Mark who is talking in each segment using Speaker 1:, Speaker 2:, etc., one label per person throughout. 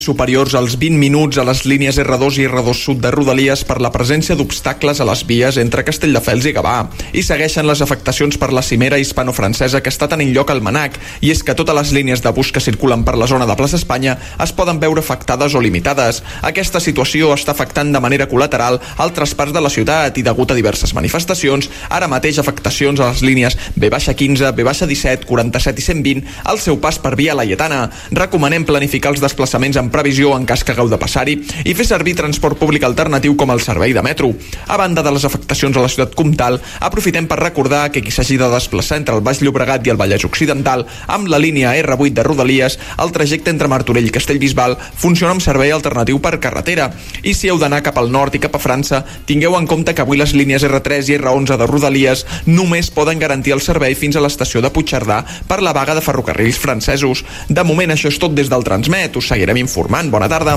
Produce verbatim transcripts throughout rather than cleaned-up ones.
Speaker 1: superiors als vint minuts a les línies erre dos i erre dos Sud de Rodalies per la presència d'obstacles a les vies entre Castelldefels i Gavà. I segueixen les afectacions per la cimera hispano-francesa que està tenint lloc al Manac, i és que totes les línies de bus que circulen per la zona de Plaça Espanya es poden veure afectades o limitades. Aquesta situació està afectant de manera col·lateral altres parts de la ciutat i, degut a diverses manifestacions, ara mateix afectacions a les línies be quinze, be disset, quaranta-set i cent vint al seu pas per via Laietana. Recomanem planificar els desplaçaments en previsió en cas que hagueu de passar-hi i fer servir transport públic alternatiu com el servei de metro. A banda de les afectacions a la ciutat comtal, aprofitem per recordar que qui s'hagi de desplaçar entre el Baix Llobregat i el Vallès Occidental amb la línia erre vuit de Rodalies, el trajecte entre Martorell i Castellbisbal funciona amb servei alternatiu per carretera. I si heu d'anar cap al nord i cap a França, tingueu en compte que avui les línies erre tres i erre onze de Rodalies només poden garantir el servei fins a l'estació de Puigcerdà per la vaga de ferrocarrils francesos. De moment això és tot des del Transmet. Us seguirem informant. Bona tarda.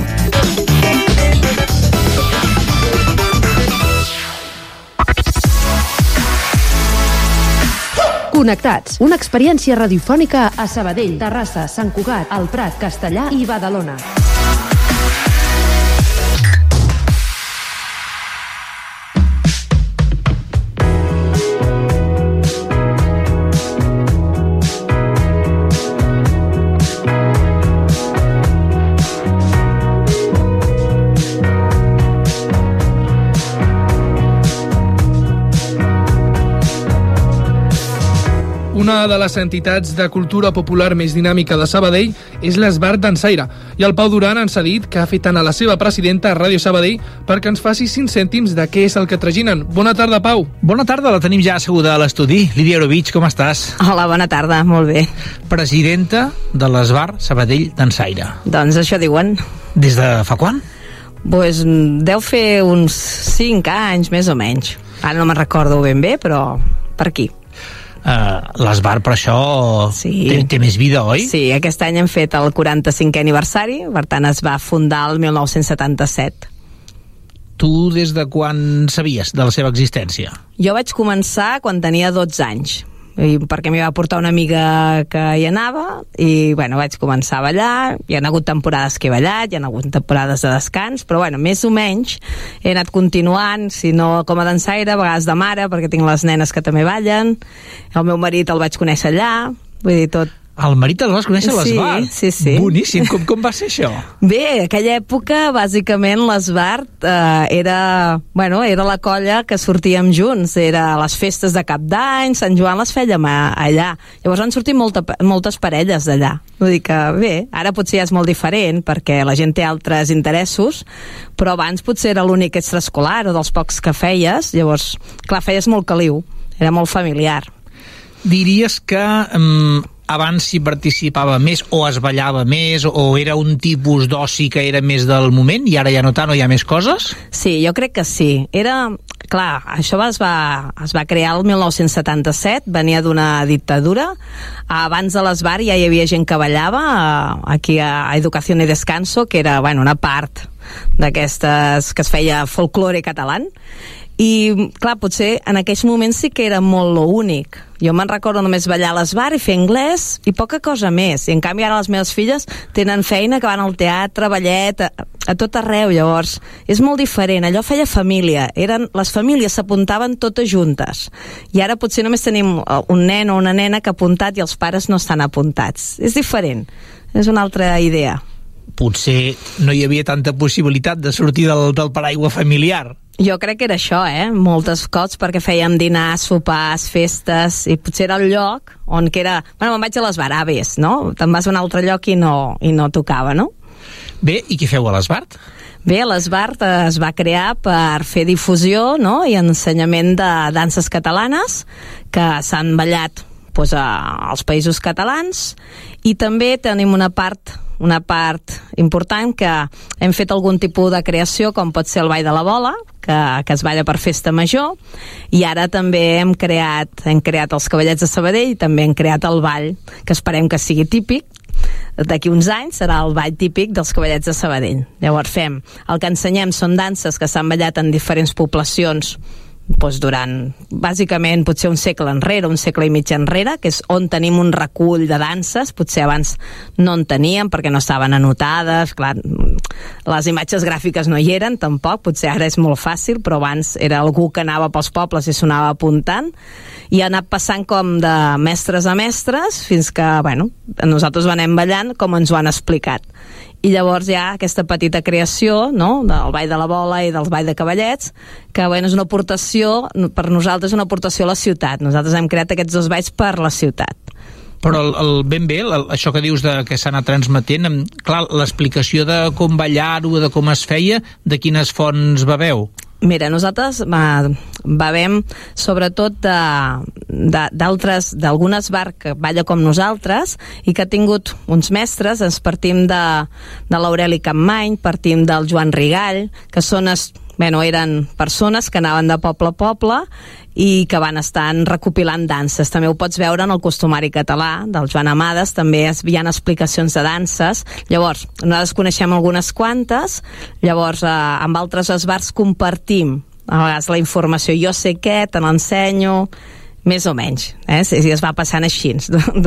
Speaker 2: Connectats, una experiència radiofònica a Sabadell, Terrassa, Sant Cugat, El Prat, Castellar i Badalona.
Speaker 3: Una de les entitats de cultura popular més dinàmica de Sabadell és l'Esbart Dansaire, i el Pau Duran ens ha dit que ha fet anar la seva presidenta a Ràdio Sabadell perquè ens faci cinc cèntims de què és el que traginen. Bona tarda, Pau.
Speaker 4: Bona tarda, la tenim ja asseguda a l'estudi. Lídia Eurovich, com estàs?
Speaker 5: Hola, bona tarda, molt bé.
Speaker 4: Presidenta de l'Esbart Sabadell Dansaire.
Speaker 5: Doncs això diuen.
Speaker 4: Des de fa quan?
Speaker 5: Pues deu fer uns cinc anys, més o menys. Ara no me'n recordo ben bé, però per aquí.
Speaker 4: Uh, l'Esbart, per això, sí. té, té més vida, oi?
Speaker 5: Sí, aquest any hem fet el quaranta-cinquè aniversari, per tant es va fundar el mil nou-cents setanta-set.
Speaker 4: Tu des de quan sabies de la seva existència?
Speaker 5: Jo vaig començar quan tenia dotze anys, i perquè m'hi va portar una amiga que hi anava, i bueno, vaig començar a ballar. Hi ha hagut temporades que he ballat, hi ha hagut temporades de descans, però bueno, més o menys he anat continuant, si no com a dansaire, a vegades de mare, perquè tinc les nenes que també ballen. El meu marit el vaig conèixer allà, vull dir, tot.
Speaker 4: El marit el vas conèixer a l'Esbart?
Speaker 5: Sí, sí, sí.
Speaker 4: Boníssim. Com, com va ser això?
Speaker 5: Bé, aquella època, bàsicament, l'Esbart eh, era, bueno, era la colla que sortíem junts. Era les festes de Cap d'Any, Sant Joan les fèiem allà. Llavors van sortir molta, moltes parelles d'allà. Vull dir que, bé, ara potser ja és molt diferent, perquè la gent té altres interessos, però abans potser era l'únic extraescolar o dels pocs que feies. Llavors, clar, feies molt caliu. Era molt familiar.
Speaker 4: Diries que um, abans s'hi participava més o es ballava més o era un tipus d'oci que era més del moment i ara ja no tant o hi ha més coses?
Speaker 5: Sí, jo crec que sí. Era, clar, això es va, es va crear el mil nou-cents setanta-set, venia d'una dictadura. Abans de l'Esbart ja hi havia gent que ballava aquí a Educación y Descanso, que era, bueno, una part d'aquestes que es feia folklore català. I, clar, potser en aquells moments sí que era molt lo únic. Jo me'n recordo només ballar a l'Esbart i fer anglès i poca cosa més. I en canvi ara les meves filles tenen feina, que van al teatre, ballet, a, a tot arreu. Llavors, és molt diferent. Allò feia família. Eren, les famílies s'apuntaven totes juntes. I ara potser només tenim un nen o una nena que ha apuntat i els pares no estan apuntats. És diferent. És una altra idea.
Speaker 4: Potser no hi havia tanta possibilitat de sortir del, del paraigua familiar.
Speaker 5: Jo crec que era això, eh? Moltes cops, perquè fèiem dinars, sopars, festes, i potser era el lloc on que era... Bueno, me'n vaig a l'Esbart, ah, ves, no? Te'n vas a un altre lloc i no, i no tocava, no?
Speaker 4: Bé, i què feu a l'Esbart?
Speaker 5: Bé, l'Esbart es va crear per fer difusió, no?, i ensenyament de danses catalanes que s'han ballat doncs, als països catalans, i també tenim una part... una part important que hem fet algun tipus de creació, com pot ser el Ball de la Bola, que, que es balla per festa major, i ara també hem creat, hem creat els Cavallets de Sabadell, i també hem creat el ball, que esperem que sigui típic. D'aquí uns anys serà el ball típic dels Cavallets de Sabadell. Llavors fem, el que ensenyem són danses que s'han ballat en diferents poblacions doncs durant, bàsicament, potser un segle enrere, un segle i mig enrere, que és on tenim un recull de danses, potser abans no en teníem perquè no estaven anotades, clar, les imatges gràfiques no hi eren tampoc, potser ara és molt fàcil, però abans era algú que anava pels pobles i s'anava apuntant, i ha anat passant com de mestres a mestres fins que, bueno, nosaltres ho anem ballant com ens ho han explicat. I llavors hi ha aquesta petita creació, no?, del Ball de la Bola i del Ball de Cavallets, que, bueno, és una aportació, per nosaltres una aportació a la ciutat. Nosaltres hem creat aquests dos balls per la ciutat.
Speaker 4: Però el, el ben bé, el, això que dius de que s'ha anat transmetent, clar, l'explicació de com ballar-ho, de com es feia, de quines fonts beveu?
Speaker 5: Mira, nosaltres bevem sobretot d'altres, d'algunes bar que balla com nosaltres i que ha tingut uns mestres. Ens partim de, de l'Aureli Campmany, partim del Joan Rigall, que són, bueno, eren persones que anaven de poble a poble i que van estar recopilant danses. També ho pots veure en el Costumari Català del Joan Amades, també hi ha explicacions de danses. Llavors, nosaltres coneixem algunes quantes, llavors eh, amb altres esbars compartim a vegades la informació. Jo sé què, te l'ensenyo, més o menys, eh? Si es va passant així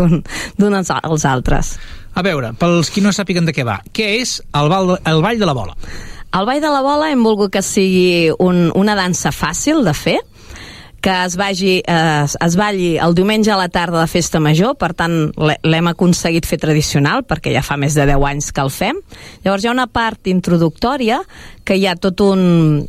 Speaker 5: d'un als altres.
Speaker 4: A veure, pels qui no sàpiguen de què va, què és el ball, el ball de la bola?
Speaker 5: El Ball de la Bola hem volgut que sigui un, una dansa fàcil de fer, que es, vagi, eh, es balli el diumenge a la tarda de Festa Major, per tant l'hem aconseguit fer tradicional, perquè ja fa més de deu anys que el fem. Llavors hi ha una part introductòria que hi ha tot un,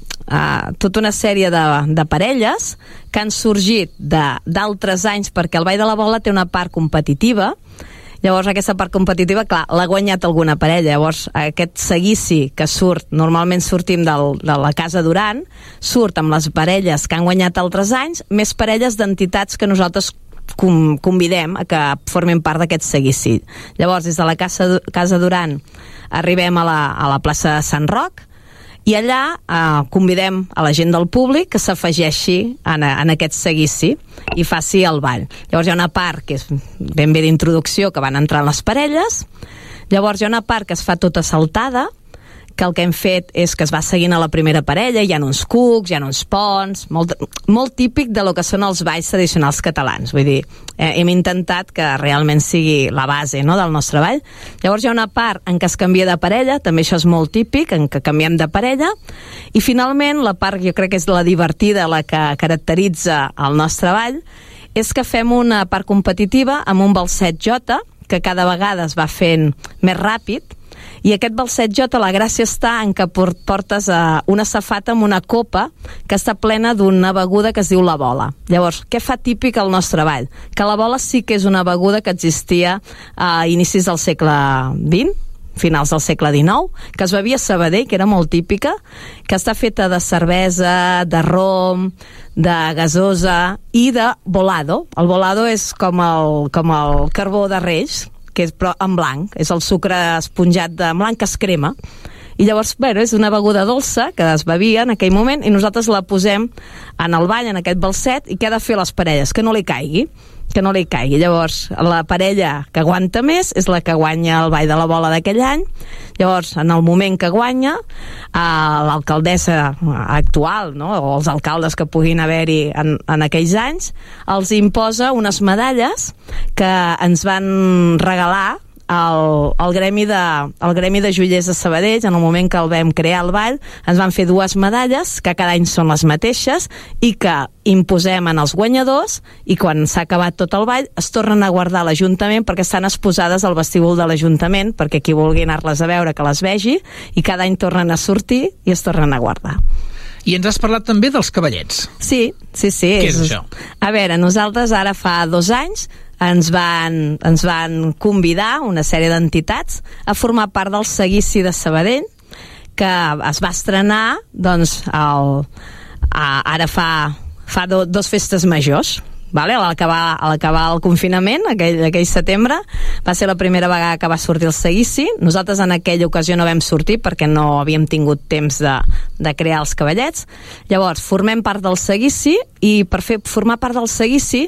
Speaker 5: eh, tota una sèrie de, de parelles que han sorgit d'altres anys, perquè el Ball de la Bola té una part competitiva. Llavors aquesta part competitiva, clar, l'ha guanyat alguna parella. Llavors aquest seguici que surt, normalment sortim del, de la Casa Duran, surt amb les parelles que han guanyat altres anys, més parelles d'entitats que nosaltres com, convidem a que formin part d'aquest seguici. Llavors des de la Casa, Casa Duran arribem a la, a la plaça de Sant Roc, i allà eh, convidem a la gent del públic que s'afegeixi en, en aquest seguici i faci el ball. Llavors hi ha una part que és ben bé d'introducció, que van entrant les parelles. Llavors hi ha una part que es fa tota saltada, que el que hem fet és que es va seguint a la primera parella, hi ha uns cucs, hi ha uns ponts, molt, molt típic de lo que són els balls tradicionals catalans. Vull dir, eh, hem intentat que realment sigui la base, no?, del nostre ball. Llavors hi ha una part en què es canvia de parella, també això és molt típic, en què canviem de parella, i finalment la part, jo crec que és la divertida, la que caracteritza el nostre ball, és que fem una part competitiva amb un balset jota, que cada vegada es va fent més ràpid, i aquest balset jota, la gràcia està en que portes una safata amb una copa que està plena d'una beguda que es diu la bola. Llavors, què fa típic el nostre ball? Que la bola sí que és una beguda que existia a inicis del segle vint, finals del segle dinou, que es bevia a Sabadell, que era molt típica, que està feta de cervesa, de rom, de gasosa i de bolado. El bolado és com el, com el carbó de Reis, que és però en blanc, és el sucre esponjat de blanc que es crema, i llavors, bueno, és una beguda dolça que es bevia en aquell moment i nosaltres la posem en el ball, en aquest balset, i què ha de fer les parelles? Que no li caigui, que no li caigui. Llavors, la parella que aguanta més és la que guanya el ball de la bola d'aquell any. Llavors, en el moment que guanya, eh, l'alcaldessa actual, no?, o els alcaldes que puguin haver-hi en, en aquells anys, els imposa unes medalles que ens van regalar el, el, gremi de, el Gremi de Joiers de Sabadell. En el moment que el vam crear el ball, ens van fer dues medalles, que cada any són les mateixes, i que imposem en els guanyadors, i quan s'ha acabat tot el ball es tornen a guardar a l'Ajuntament, perquè estan exposades al vestíbul de l'Ajuntament, perquè qui vulgui anar-les a veure que les vegi, i cada any tornen a sortir i es tornen a guardar.
Speaker 4: I ens has parlat també dels cavallets.
Speaker 5: Sí, sí, sí.
Speaker 4: Què és això?
Speaker 5: A veure, nosaltres ara fa dos anys ens van, ens van convidar una sèrie d'entitats a formar part del seguici de Sabadell, que es va estrenar doncs, el, a, ara fa, fa do, dos festes majors. Vale? A l'acabar a l'acabar el confinament, aquell, aquell setembre, va ser la primera vegada que va sortir el seguici. Nosaltres en aquella ocasió no vam sortir perquè no havíem tingut temps de, de crear els cavallets. Llavors, formem part del seguici, i per fer, formar part del seguici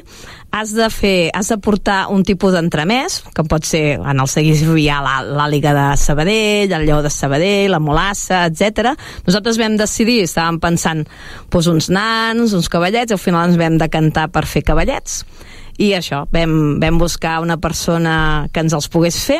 Speaker 5: has de fer, has de portar un tipus d'entremès, que pot ser, en el seguici hi ha l'àliga de Sabadell, el lleó de Sabadell, la molassa, etcètera. Nosaltres vam decidir, estàvem pensant doncs, uns nans, uns cavallets, i al final ens vam decantar per fer cavallets, i això, vam, vam buscar una persona que ens els pogués fer,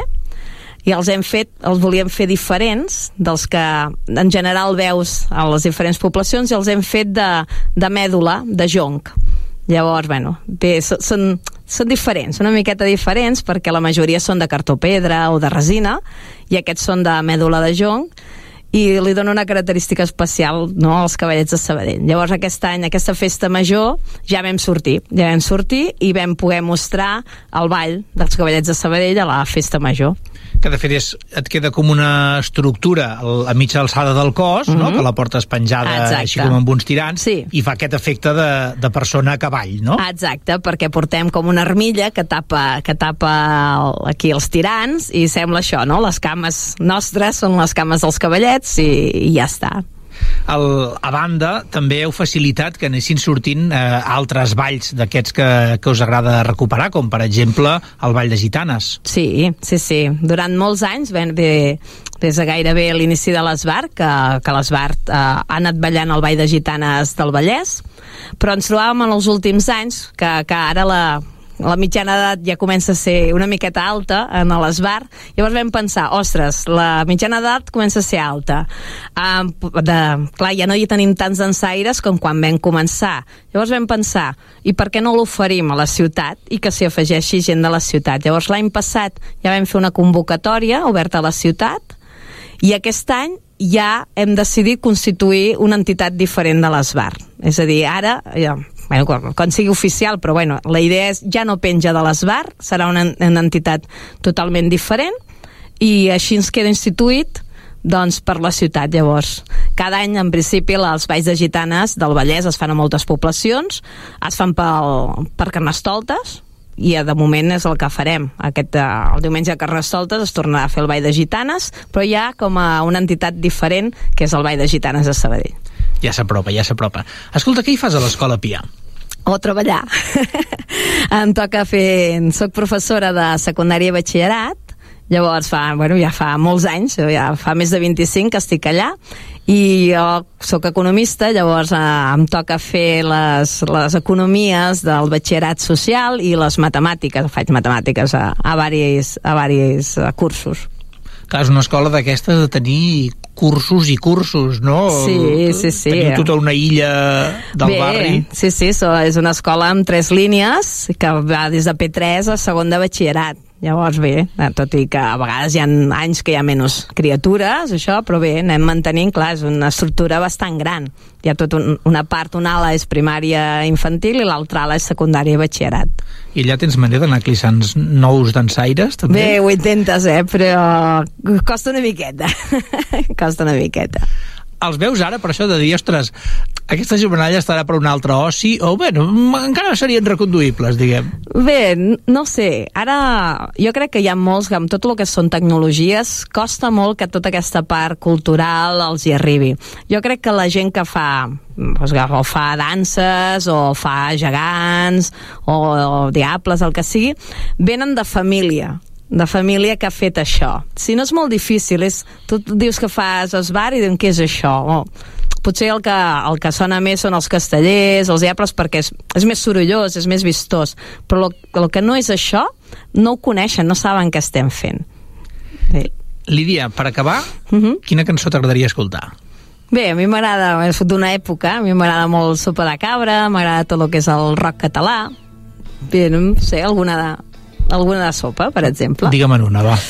Speaker 5: i els hem fet, els volíem fer diferents dels que en general veus a les diferents poblacions, i els hem fet de, de mèdula, de jonc. Llavors, bueno, bé, són, són diferents, una miqueta diferents, perquè la majoria són de cartó-pedra o de resina, i aquests són de mèdula de jonc, i li dona una característica especial, no?, als cavallets de Sabadell. Llavors, aquest any, aquesta festa major, ja vam sortir, ja vam sortir i vam poder mostrar el ball dels cavallets de Sabadell a la festa major.
Speaker 4: Que de fet és, et queda com una estructura a mitja alçada del cos, mm-hmm. no?, que la portes penjada. Exacte. Així com amb uns tirants, sí. I fa aquest efecte de, de persona a cavall, no?
Speaker 5: Exacte, perquè portem com una armilla que tapa, que tapa aquí els tirants, i sembla això, no? Les cames nostres són les cames dels cavallets, i, i ja està.
Speaker 4: El, a banda, també heu facilitat que anessin sortint eh, altres balls d'aquests que, que us agrada recuperar, com per exemple el Ball de Gitanes.
Speaker 5: Sí, sí, sí. Durant molts anys, ben bé, des de gairebé l'inici de l'Esbart, que, que l'Esbart eh, ha anat ballant el Ball de Gitanes del Vallès, però ens trobàvem en els últims anys que, que ara la... la mitjana d'edat ja comença a ser una miqueta alta en l'Esbart, llavors vam pensar, ostres, la mitjana d'edat comença a ser alta. Um, de, clar, ja no hi tenim tants dansaires com quan vam començar. Llavors vam pensar, i per què no l'oferim a la ciutat i que s'hi afegeixi gent de la ciutat? Llavors l'any passat ja vam fer una convocatòria oberta a la ciutat, i aquest any ja hem decidit constituir una entitat diferent de l'Esbart. És a dir, ara... Ja, bueno, quan, quan sigui oficial, però bueno, la idea és ja no penja de l'Esbart, serà una, una entitat totalment diferent, i així ens queda instituït doncs, per la ciutat. Llavors, cada any, en principi, els balls de gitanes del Vallès es fan a moltes poblacions, es fan pel, per Carnestoltes, i de moment és el que farem. Aquest, el diumenge a Carnestoltes es tornarà a fer el ball de gitanes, però ja com a una entitat diferent, que és el ball de gitanes de Sabadell.
Speaker 4: Ja s'apropa, ja s'apropa. Escolta, què hi fas a l'Escola Pia?
Speaker 5: O treballar. Em toca fer... Soc professora de secundària i batxillerat, llavors fa, bueno, ja fa molts anys, ja fa més de vint-i-cinc que estic allà, i jo soc economista, llavors eh, em toca fer les, les economies del batxillerat social i les matemàtiques, faig matemàtiques a, a varis, a varis cursos.
Speaker 4: Clar, és una escola d'aquestes de tenir cursos i cursos, no?
Speaker 5: Sí, sí, sí.
Speaker 4: Teniu tota una illa del
Speaker 5: Bé,
Speaker 4: barri.
Speaker 5: Sí, sí, so, és una escola amb tres línies que va des de P tres a segon de batxillerat. Llavors, bé, tot i que a vegades hi ha anys que hi ha menys criatures, això, però bé, anem mantenint, clar, és una estructura bastant gran. Hi ha tota un, una part, una ala és primària infantil i l'altra ala és secundària i batxillerat.
Speaker 4: I allà tens manera d'anar clissant nous dansaires, també?
Speaker 5: Bé, ho intentes, eh, però costa una miqueta. Costa una miqueta.
Speaker 4: Els veus ara per això de dir, ostres, aquesta jornada estarà per un altre oci, o bueno, encara serien reconduïbles, diguem?
Speaker 5: Bé, no sé, ara jo crec que hi ha molts, amb tot el que són tecnologies, costa molt que tota aquesta part cultural els hi arribi. Jo crec que la gent que fa, doncs, o fa danses, o fa gegants, o, o diables, el que sigui, venen de família, de família que ha fet això. Si no és molt difícil, és, tu dius que fas esbar i diuen què és això? Oh, potser el que, el que sona més són els castellers, els diables, perquè és, és més sorollós, és més vistós, però el, el que no és això, no ho coneixen, no saben què estem fent. Bé.
Speaker 4: Lídia, per acabar,
Speaker 5: uh-huh.
Speaker 4: quina cançó t'agradaria escoltar?
Speaker 5: Bé, a mi m'agrada, és d'una època, a mi m'agrada molt Sopa de Cabra, m'agrada tot el que és el rock català. Bé, no sé, alguna de... alguna de sopa, per exemple.
Speaker 4: Digue'm una, va.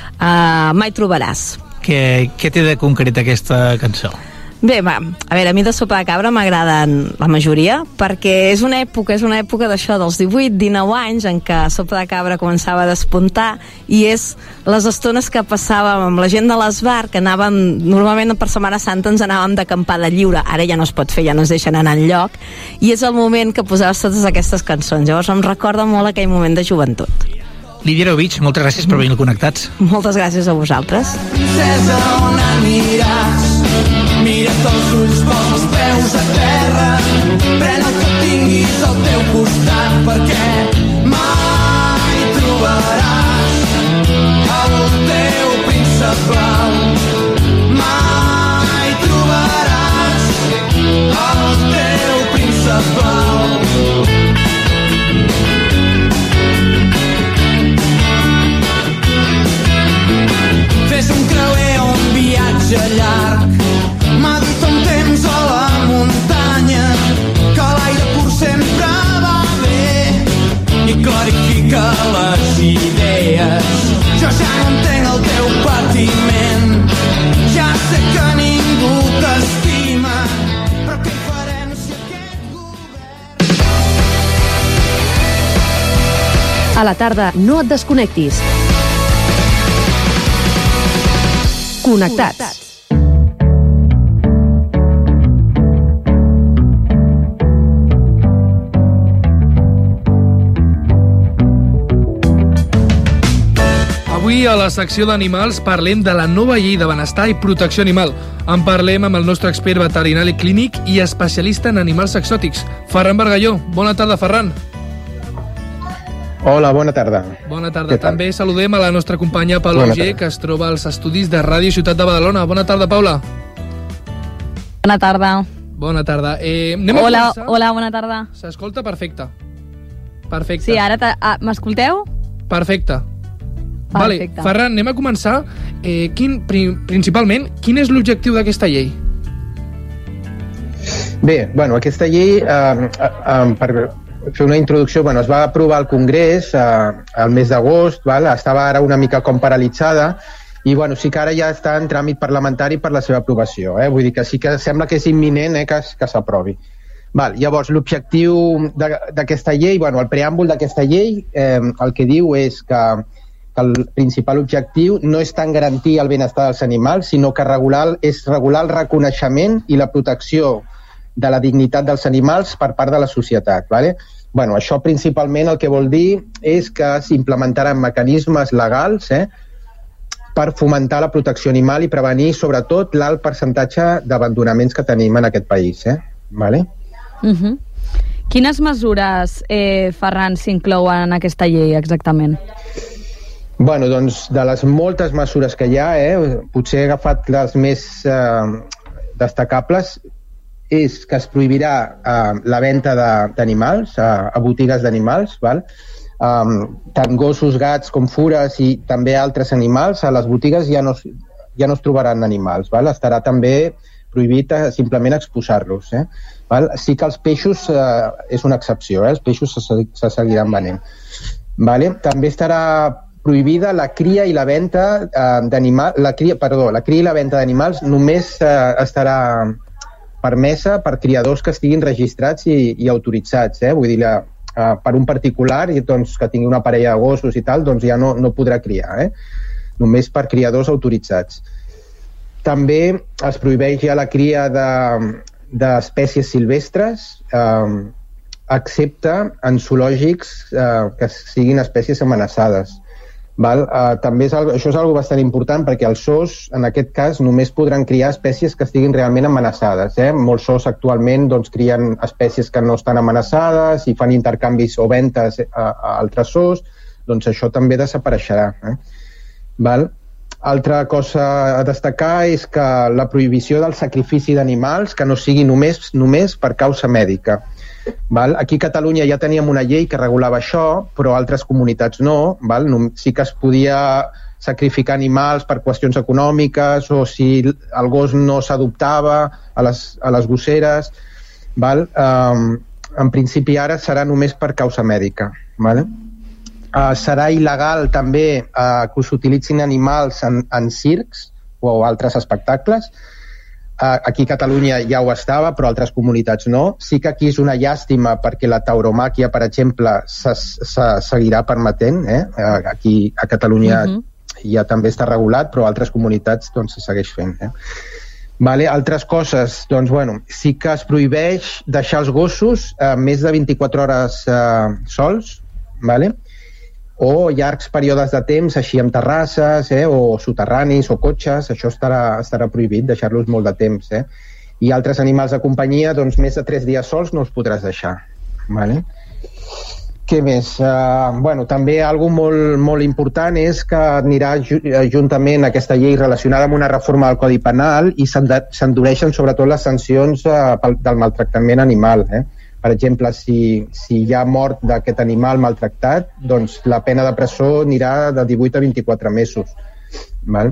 Speaker 5: Uh, Mai trobaràs.
Speaker 4: Què, què té de concret aquesta cançó?
Speaker 5: Bé, va, a veure, a mi de Sopa de Cabra m'agraden la majoria, perquè és una època, és una època d'això, dels divuit, dinou anys, en què Sopa de Cabra començava a despuntar, i és les estones que passàvem amb la gent de l'Esbart, que anàvem, normalment per Setmana Santa ens anàvem d'acampada lliure, ara ja no es pot fer, ja no ens deixen anar enlloc, i és el moment que posaves totes aquestes cançons. Llavors em recorda molt aquell moment de joventut.
Speaker 4: Lídia Arovich, moltes gràcies per venir connectats.
Speaker 5: Moltes gràcies a vosaltres.
Speaker 6: Princesa, on aniràs? Mira't els ulls, posa els peus a terra. vida. Pren el que tinguis al teu costat, perquè mai trobaràs el teu príncep blau. Mai trobaràs el teu príncep blau. Fes un creuer o un viatge llarg, medita un temps a la muntanya, que l'aire pur sempre va bé i clarifica les idees. Jo ja no entenc el teu patiment, ja sé que ningú t'estima, però què hi farem si aquest govern...
Speaker 2: A la tarda no et desconnectis. Connectats.
Speaker 3: Avui a la secció d'animals parlem de la nova llei de benestar i protecció animal. En parlem amb el nostre expert veterinari clínic i especialista en animals exòtics, Ferran Bargalló. Bona tarda, Ferran.
Speaker 7: Hola, bona tarda.
Speaker 3: Bona tarda. També saludem a la nostra companya Paula Auger, que es troba als estudis de Ràdio Ciutat de Badalona. Bona tarda, Paula.
Speaker 8: Bona tarda.
Speaker 3: Bona tarda. Eh, anem
Speaker 8: hola,
Speaker 3: a començar.
Speaker 8: Hola, bona tarda.
Speaker 3: S'escolta perfecte. Perfecte.
Speaker 8: Sí, ara ah, m'escolteu?
Speaker 3: Perfecte.
Speaker 8: Perfecte.
Speaker 3: Vale, Ferran, anem a començar. Eh, quin, pri, principalment, quin és l'objectiu d'aquesta llei?
Speaker 7: Bé, bueno, aquesta llei, eh, eh, per fer una introducció, bueno, es va aprovar al Congrés eh, el mes d'agost, estava ara una mica com paralitzada, i bueno, sí que ara ja està en tràmit parlamentari per la seva aprovació, eh? Vull dir que sí que sembla que és imminent eh, que, que s'aprovi. Val, llavors, l'objectiu d'aquesta llei, bueno, el preàmbul d'aquesta llei, eh, el que diu és que, que el principal objectiu no és tant garantir el benestar dels animals, sinó que regular, és regular el reconeixement i la protecció de la dignitat dels animals per part de la societat. ¿Vale? Bueno, això principalment el que vol dir és que s'implementaran mecanismes legals eh, per fomentar la protecció animal i prevenir sobretot l'alt percentatge d'abandonaments que tenim en aquest país. Eh? ¿Vale?
Speaker 8: Uh-huh. Quines mesures, eh, Ferran, s'inclouen en aquesta llei exactament?
Speaker 7: Bueno, doncs de les moltes mesures que hi ha, eh, potser he agafat les més eh, destacables, és que es prohibirà eh, la venda d'animals a, a botigues d'animals, val? Um, tant gossos, gats com fures i també altres animals, a les botigues ja no, ja no es trobaran animals, val? Estarà també prohibit eh, simplement exposar-los. Eh? Val? Sí que els peixos eh, és una excepció, eh? Els peixos se, se seguiran venent. Vale? També estarà prohibida la cria i la venda eh, d'animals, la cria, perdó, la cria i la venda d'animals només eh, estarà permesa per criadors que estiguin registrats i, i autoritzats, eh? Vull dir, la, uh, per un particular i, doncs, que tingui una parella de gossos i tal, doncs ja no, no podrà criar, eh? Només per criadors autoritzats. També es prohibeix ja la cria d'espècies de, silvestres, eh, excepte en zoològics eh, que siguin espècies amenaçades. Val? Uh, també és, això és algo bastant important perquè els zoos, en aquest cas, només podran criar espècies que estiguin realment amenaçades. Eh? Molts zoos actualment doncs, crien espècies que no estan amenaçades i fan intercanvis o ventes a, a altres zoos, doncs això també desapareixerà. Eh? Val? Altra cosa a destacar és que la prohibició del sacrifici d'animals que no sigui només, només per causa mèdica. Val? Aquí a Catalunya ja teníem una llei que regulava això, però altres comunitats no. Val? Sí que es podia sacrificar animals per qüestions econòmiques o si el gos no s'adoptava a les, a les gosseres. Val? Um, en principi ara serà només per causa mèdica. Val? Uh, serà il·legal també uh, que s'utilitzin animals en, en circs o altres espectacles. Aquí a Catalunya ja ho estava, però altres comunitats no. Sí que aquí és una llàstima perquè la tauromàquia, per exemple, se, se seguirà permetent. Eh? Aquí a Catalunya uh-huh. ja també està regulat, però altres comunitats doncs, se segueix fent. Eh? Vale, altres coses, doncs, bueno, sí que es prohibeix deixar els gossos eh, més de vint-i-quatre hores eh, sols, vale? O llargs períodes de temps així amb terrasses eh, o soterranis o cotxes, això estarà, estarà prohibit, deixar-los molt de temps. Eh? I altres animals de companyia, doncs més de tres dies sols no els podràs deixar. Vale? Què més? Uh, bueno, també algo molt, molt important és que anirà ju juntament aquesta llei relacionada amb una reforma del Codi Penal i s'endureixen sobretot les sancions uh, pel, del maltractament animal. Eh? Per exemple, si, si hi ha mort d'aquest animal maltractat, doncs la pena de presó anirà de divuit a vint-i-quatre mesos. Val?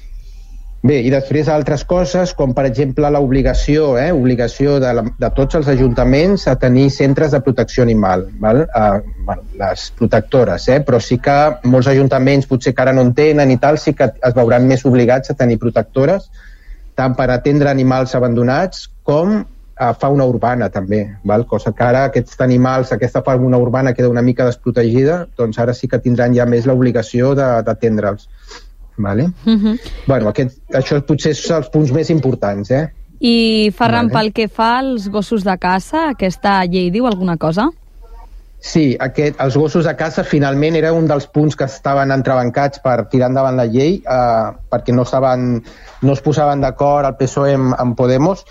Speaker 7: Bé, i després altres coses, com per exemple l'obligació, eh, obligació de, la, de tots els ajuntaments a tenir centres de protecció animal, val? Uh, bueno, les protectores, eh, però sí que molts ajuntaments potser que ara no en tenen i tal, sí que es veuran més obligats a tenir protectores, tant per atendre animals abandonats com a fauna urbana també, val? Cosa que ara aquests animals, aquesta fauna urbana queda una mica desprotegida, doncs ara sí que tindran ja més l'obligació d'atendre'ls. Vale? Uh-huh. Bueno, aquest, això potser són els punts més importants, eh?
Speaker 8: I, Ferran, vale. Pel que fa als gossos de caça, aquesta llei diu alguna cosa?
Speaker 7: Sí, aquest, els gossos de caça finalment era un dels punts que estaven entrebancats per tirar endavant la llei, eh, perquè no, estaven, no es posaven d'acord el P S O E amb, amb Podemos.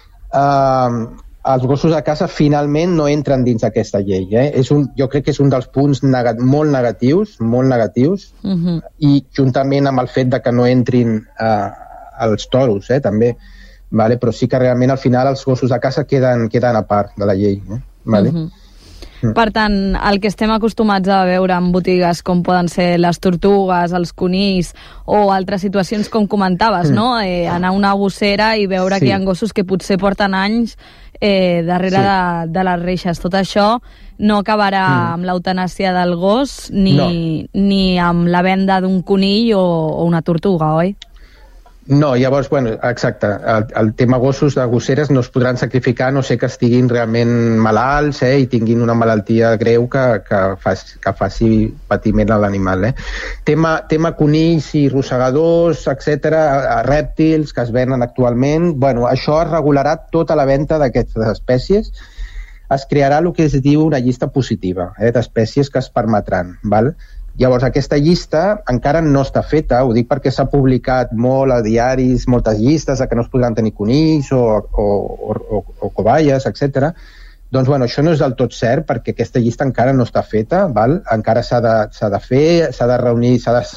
Speaker 7: Eh, els gossos de caça finalment no entren dins d'aquesta llei. Eh? És un, jo crec que és un dels punts negat, molt negatius, molt negatius, uh-huh. i juntament amb el fet de que no entrin eh, els toros, eh, també. Vale? Però sí que realment al final els gossos de caça queden, queden a part de la llei. Eh? Vale? Uh-huh.
Speaker 8: Per tant, el que estem acostumats a veure en botigues com poden ser les tortugues, els conills o altres situacions com comentaves, mm. no? Eh, anar a una gossera i veure sí. que hi ha gossos que potser porten anys eh, darrere sí. de, de les reixes. Tot això no acabarà mm. amb l'eutanàsia del gos ni, no. ni amb la venda d'un conill o, o una tortuga, oi?
Speaker 7: No, llavors, bueno, exacte, el, el tema gossos de gosseres no es podran sacrificar a no ser que estiguin realment malalts eh, i tinguin una malaltia greu que, que, faci, que faci patiment a l'animal. Eh. Tema, tema conills i rosegadors, etcètera, rèptils que es venen actualment, bueno, això es regularà tota la venda d'aquestes espècies. Es crearà el que es diu una llista positiva eh, d'espècies que es permetran, val? Llavors, aquesta llista encara no està feta, ho dic perquè s'ha publicat molt a diaris, moltes llistes de que no es podran tenir conills o, o, o, o coballes, etcètera. Doncs, bueno, això no és del tot cert perquè aquesta llista encara no està feta, val? Encara s'ha de, s'ha de fer, s'ha de reunir, s'ha de,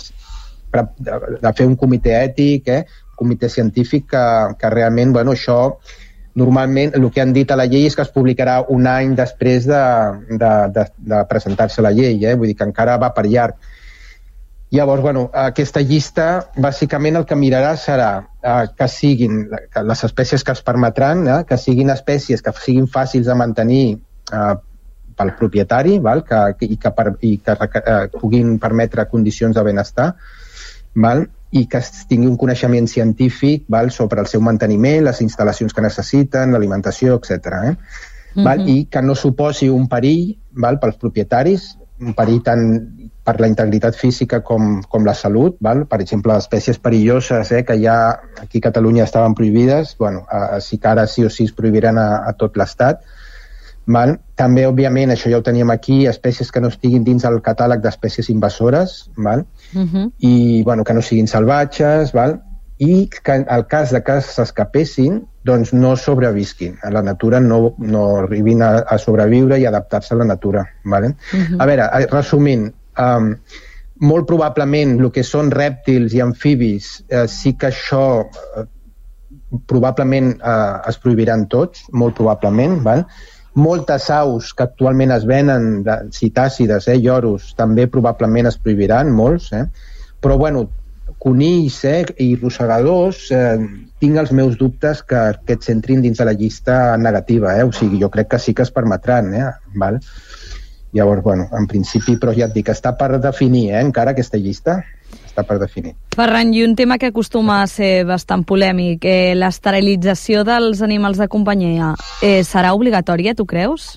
Speaker 7: de fer un comitè ètic, eh? Un comitè científic que, que realment, bueno, això... Normalment, el que han dit a la llei és que es publicarà un any després de, de, de, de presentar-se la llei, eh? Vull dir que encara va per llarg. Llavors, bueno, aquesta llista, bàsicament el que mirarà serà eh, que siguin que les espècies que es permetran, eh, que siguin espècies que siguin fàcils de mantenir eh, pel propietari, val? Que, i que, per, i que eh, puguin permetre condicions de benestar, val? I que tingui un coneixement científic val, sobre el seu manteniment, les instal·lacions que necessiten, l'alimentació, etcètera. Eh? Uh-huh. I que no suposi un perill val, pels propietaris, un perill tant per la integritat física com, com la salut. Val? Per exemple, espècies perilloses eh, que ja aquí a Catalunya estaven prohibides, bueno, a, sí que ara sí o sí es prohibiran a, a tot l'Estat. Val? També, òbviament, això ja ho teníem aquí, espècies que no estiguin dins el catàleg d'espècies invasores, val? Uh-huh. I bueno, que no siguin salvatges, val? I que en el cas de que s'escapessin, doncs no sobrevisquin. A la natura no, no arribin a, a sobreviure i adaptar-se a la natura. Vale? Uh-huh. A veure, resumint, um, molt probablement el que són rèptils i amfibis, eh, sí que això eh, probablement eh, es prohibiran tots, molt probablement, val? Moltes aus que actualment es venen, de citàcides, eh, lloros, també probablement es prohibiran, molts, eh? Però, bueno, conills eh, i rosegadors, eh, tinc els meus dubtes que, que et centrin dins de la llista negativa, eh? O sigui, jo crec que sí que es permetran, eh? Val? Llavors, bueno, en principi, però ja et dic, està per definir, eh, encara aquesta llista, està per definir.
Speaker 8: Ferran, i un tema que acostuma a ser bastant polèmic, eh, l'esterilització dels animals de companyia, eh, serà obligatòria, tu creus?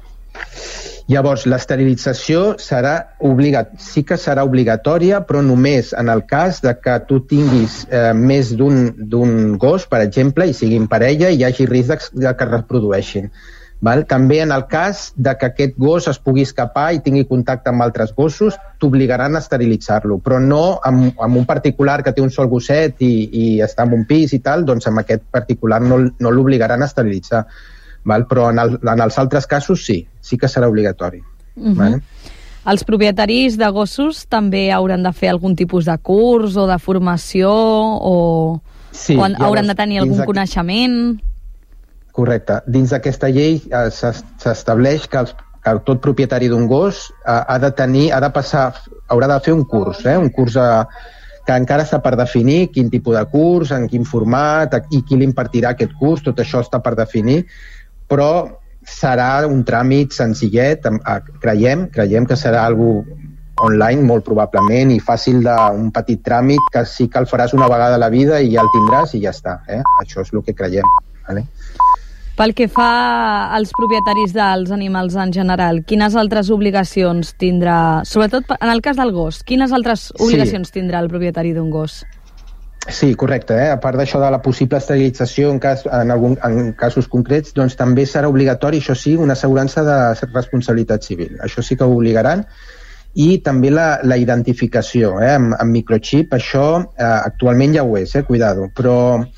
Speaker 7: Llavors, l'esterilització serà obligat... sí que serà obligatòria, però només en el cas de que tu tinguis eh, més d'un d'un gos, per exemple, i siguin parella i hi hagi risc de, de que es reprodueixin. Val? També en el cas de que aquest gos es pugui escapar i tingui contacte amb altres gossos, t'obligaran a esterilitzar-lo, però no amb, amb un particular que té un sol gosset i, i està en un pis i tal, doncs amb aquest particular no, no l'obligaran a esterilitzar. Val? Però en, el, en els altres casos sí, sí que serà obligatori. Uh-huh. Val?
Speaker 8: Els propietaris de gossos també hauran de fer algun tipus de curs o de formació o, sí, o hauran de tenir algun coneixement?
Speaker 7: Correcte. Dins d'aquesta llei eh, s'estableix que, els, que tot propietari d'un gos eh, ha de tenir, ha de passar, haurà de fer un curs, eh, un curs eh, que encara està per definir quin tipus de curs, en quin format i qui l'impartirà aquest curs, tot això està per definir, però serà un tràmit senzillet, creiem, creiem que serà algo online molt probablement i fàcil d'un petit tràmit que sí que el faràs una vegada a la vida i ja el tindràs i ja està. Eh? Això és el que creiem. Vale?
Speaker 8: Pel que fa als propietaris dels animals en general, quines altres obligacions tindrà, sobretot en el cas del gos, quines altres obligacions sí. tindrà el propietari d'un gos?
Speaker 7: Sí, correcte. Eh? A part d'això de la possible esterilització en, cas, en, algun, en casos concrets, doncs també serà obligatori, això sí, una assegurança de responsabilitat civil. Això sí que ho obligaran. I també la, la identificació eh? amb, amb microxip. Això eh, actualment ja ho és, eh? Cuidado, però...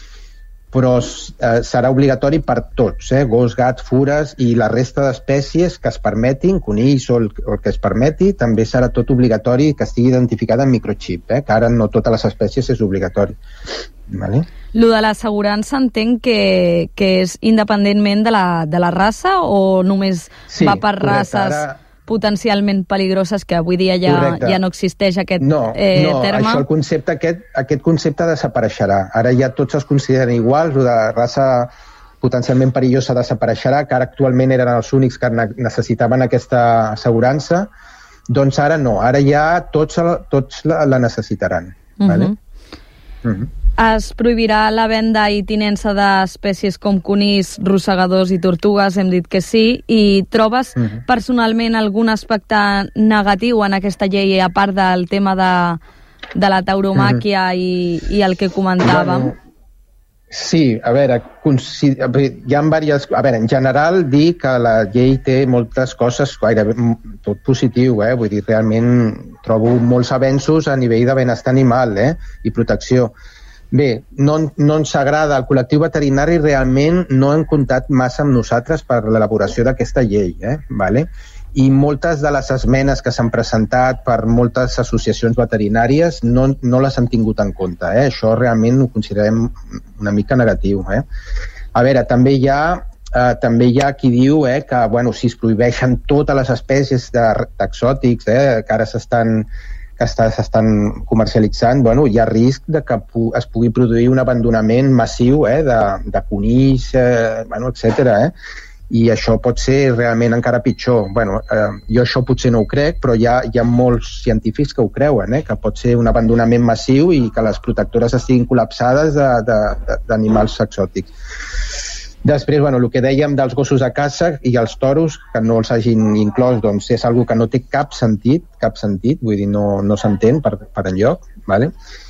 Speaker 7: però eh, serà obligatori per tots, eh? Gos, gat, fures i la resta d'espècies que es permetin, conills o el, o el que es permeti, també serà tot obligatori que estigui identificada en microxip, eh? Que ara no totes les espècies és obligatori. Vale?
Speaker 8: Lo de l'assegurança entenc que, que és independentment de la, de la raça o només sí, va per correcte, races... Ara... potencialment peligroses, que avui dia ja, ja no existeix aquest
Speaker 7: no,
Speaker 8: eh,
Speaker 7: no,
Speaker 8: terme.
Speaker 7: No, el concepte, aquest, aquest concepte desapareixerà. Ara ja tots es consideren iguals, o de raça potencialment perillosa desapareixerà, que ara actualment eren els únics que necessitaven aquesta assegurança, doncs ara no, ara ja tots, tots la, la necessitaran. Uh-huh. Vale? Uh-huh.
Speaker 8: Es prohibirà la venda i tinença d'espècies com conills, rosegadors i tortugues, hem dit que sí, i trobes uh-huh. personalment algun aspecte negatiu en aquesta llei, a part del tema de, de la tauromàquia uh-huh. i, i el que comentàvem?
Speaker 7: Bueno, sí, a veure, hi ha diverses... A veure, en general, dir que la llei té moltes coses, gairebé tot positiu, eh? Vull dir, realment trobo molts avenços a nivell de benestar animal eh? I protecció. Bé, no, no ens agrada, el col·lectiu veterinari realment no hem comptat massa amb nosaltres per l'elaboració d'aquesta llei, eh? Vale? I moltes de les esmenes que s'han presentat per moltes associacions veterinàries no, no les han tingut en compte, eh? Això realment ho considerem una mica negatiu, eh? A veure, també hi ha, eh, també hi ha qui diu eh, que bueno, si es prohibeixen totes les espècies d'exòtics eh, que ara s'estan que s'estan comercialitzant, bueno, hi ha risc de que pu es pugui produir un abandonament massiu eh, de, de conills, eh, bueno, etcètera. Eh? I això pot ser realment encara pitjor. Bueno, eh, jo això potser no ho crec, però hi ha, hi ha molts científics que ho creuen, eh, que pot ser un abandonament massiu i que les protectores estiguin col·lapsades d'animals exòtics. Després, bueno, el que dèiem dels gossos de caça i els toros, que no els hagin inclòs, doncs és algo que no té cap sentit, cap sentit, vull dir, no, no s'entén per, per enlloc, ¿vale?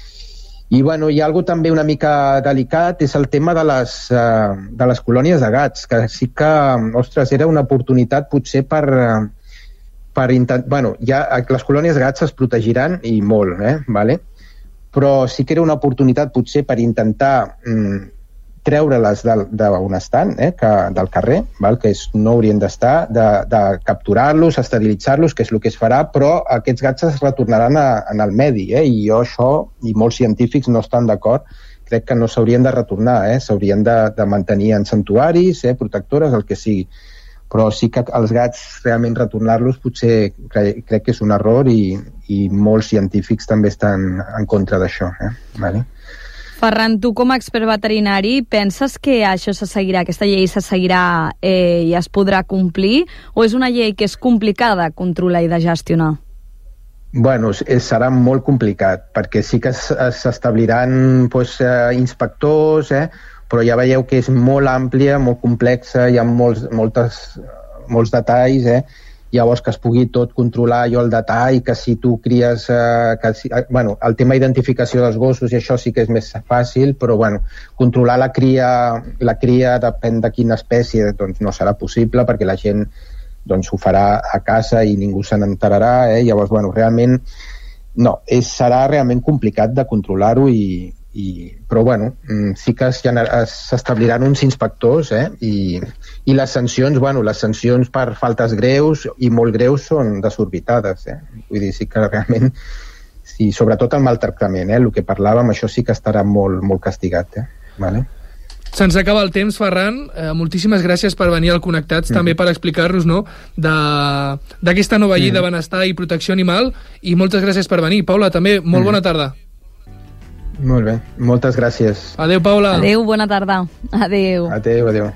Speaker 7: I, bueno, hi ha algo també una mica delicat, és el tema de les, uh, de les colònies de gats, que sí que, ostres, era una oportunitat potser per... per intent... Bueno, ja, les colònies de gats es protegiran i molt, eh? ¿Vale? Però sí que era una oportunitat potser per intentar... Mm, treure-les d'un estant, eh, que, del carrer, val? Que és, no haurien d'estar, de, de capturar-los, esterilitzar-los, que és el que es farà, però aquests gats es retornaran a, en el medi, eh, i jo això, i molts científics no estan d'acord, crec que no s'haurien de retornar, eh, s'haurien de, de mantenir en santuaris, eh, protectores, el que sigui. Però sí que els gats realment retornar-los potser crec, crec que és un error i, i molts científics també estan en contra d'això. Eh? Vale?
Speaker 8: Ferran, tu com a expert veterinari, penses que això se seguirà, aquesta llei se seguirà eh, i es podrà complir, o és una llei que és complicada de controlar i de gestionar?
Speaker 7: Bueno, serà molt complicat, perquè sí que s'establiran pues, eh, inspectors, eh, però ja veieu que és molt àmplia, molt complexa, hi ha molts, moltes, molts detalls, eh, llavors que es pugui tot controlar allò al detall, que si tu cries... Eh, que si, eh, bueno, el tema d'identificació dels gossos i això sí que és més fàcil, però bueno, controlar la cria, la cria depèn de quina espècie, doncs no serà possible perquè la gent doncs, ho farà a casa i ningú se n'enterarà, eh? Llavors, bueno, realment no, és, serà realment complicat de controlar-ho i, i, però bueno, sí que s'establiran uns inspectors, eh? I, i les sancions, bueno, les sancions per faltes greus i molt greus són desorbitades, eh? Vull dir, sí que realment, sí, sobretot el maltractament, eh? El que parlàvem, això sí que estarà molt, molt castigat, eh? Vale?
Speaker 3: Se'ns acaba el temps, Ferran. Eh, moltíssimes gràcies per venir al Connectats, mm. també per explicar-nos, no?, d'aquesta nova llei mm. de benestar i protecció animal, i moltes gràcies per venir. Paula, també, molt mm. bona tarda.
Speaker 7: Molt bé, moltes gràcies.
Speaker 3: Adéu, Paula.
Speaker 8: Adéu, bona tarda. Adéu.
Speaker 7: Adéu, adéu.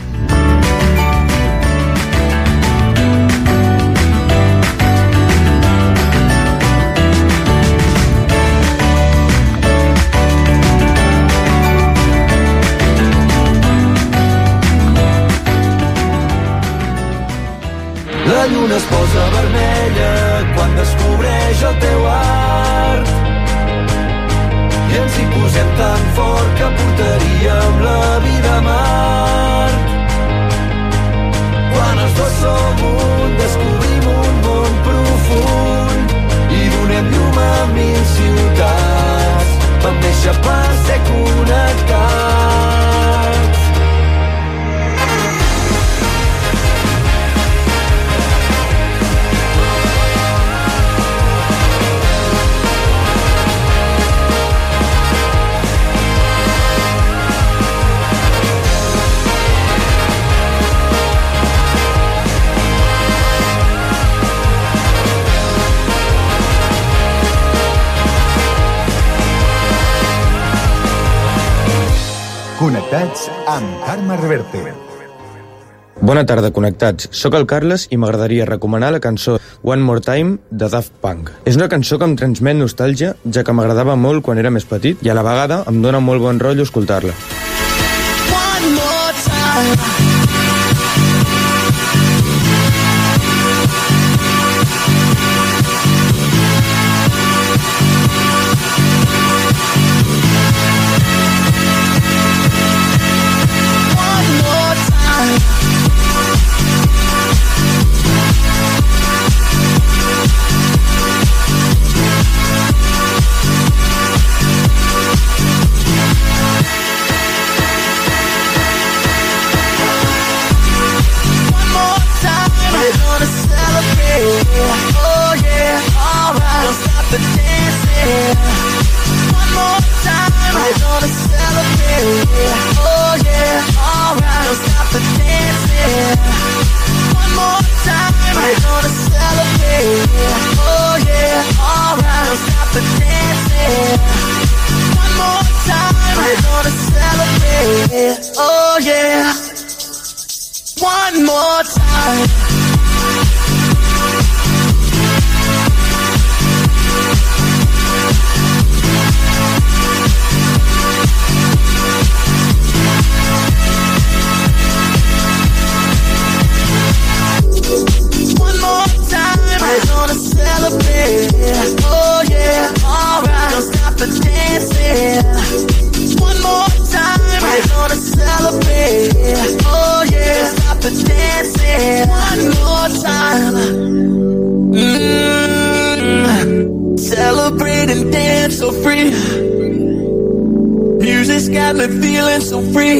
Speaker 6: La lluna es posa vermella quan descobreix el teu art i ens hi posem tan fort que portaríem la vida a Mart. Quan els dos som un, descobrim un món profund i donem llum a mil ciutats. Vam néixer per ser connectats.
Speaker 9: Connectats amb Carme Reverte.
Speaker 10: Bona tarda, Connectats. Soc el Carles i m'agradaria recomanar la cançó One More Time de Daft Punk. És una cançó que em transmet nostàlgia, ja que m'agradava molt quan era més petit i a la vegada em dóna molt bon rotllo escoltar-la.
Speaker 6: One more time. Oh yeah, one more time. One more time, we're gonna celebrate. Oh yeah, alright, don't stop the dancing. One more time, we're gonna celebrate. Oh yeah, stop the dancing. One more time. Mm-hmm. Celebrate and dance so free. Music's got me feeling so free.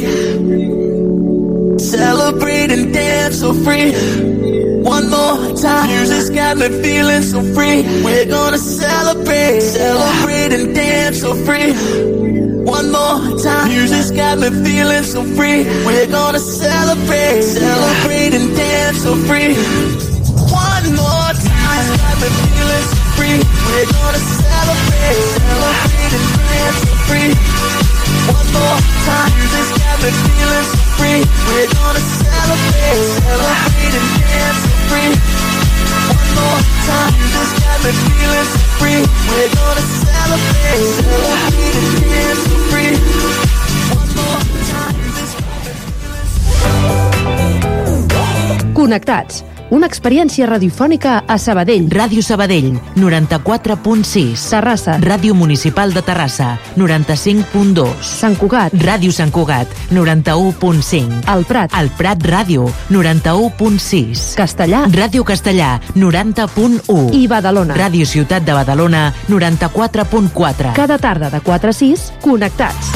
Speaker 6: Celebrate and dance so free. One more time. Music's got me feeling so free. We're gonna celebrate. Celebrate and dance so free. One more time. Music's got me feeling so free. We're gonna celebrate. Celebrate and dance so free. One more time. Music's got me feeling so free. We're gonna celebrate. Celebrate and dance so free. One more time. Music's got me feeling so free. We're gonna celebrate. Celebrate and dance so free. One more time. Music's got me feeling so free. We're gonna celebrate. Celebrate and dance so free. One more time. Music's got me feeling so free.
Speaker 2: Connectats, una experiència radiofònica a Sabadell.
Speaker 11: Ràdio Sabadell, noranta-quatre punt sis.
Speaker 2: Terrassa.
Speaker 11: Ràdio Municipal de Terrassa, noranta-cinc punt dos.
Speaker 2: Sant Cugat.
Speaker 11: Ràdio Sant Cugat, noranta-u punt cinc.
Speaker 2: El Prat.
Speaker 11: El Prat Ràdio, noranta-u punt sis.
Speaker 2: Castellà.
Speaker 11: Ràdio Castellà, noranta punt u.
Speaker 2: I Badalona.
Speaker 11: Ràdio Ciutat de Badalona, noranta-quatre punt quatre.
Speaker 2: Cada tarda de quatre a sis, connectats.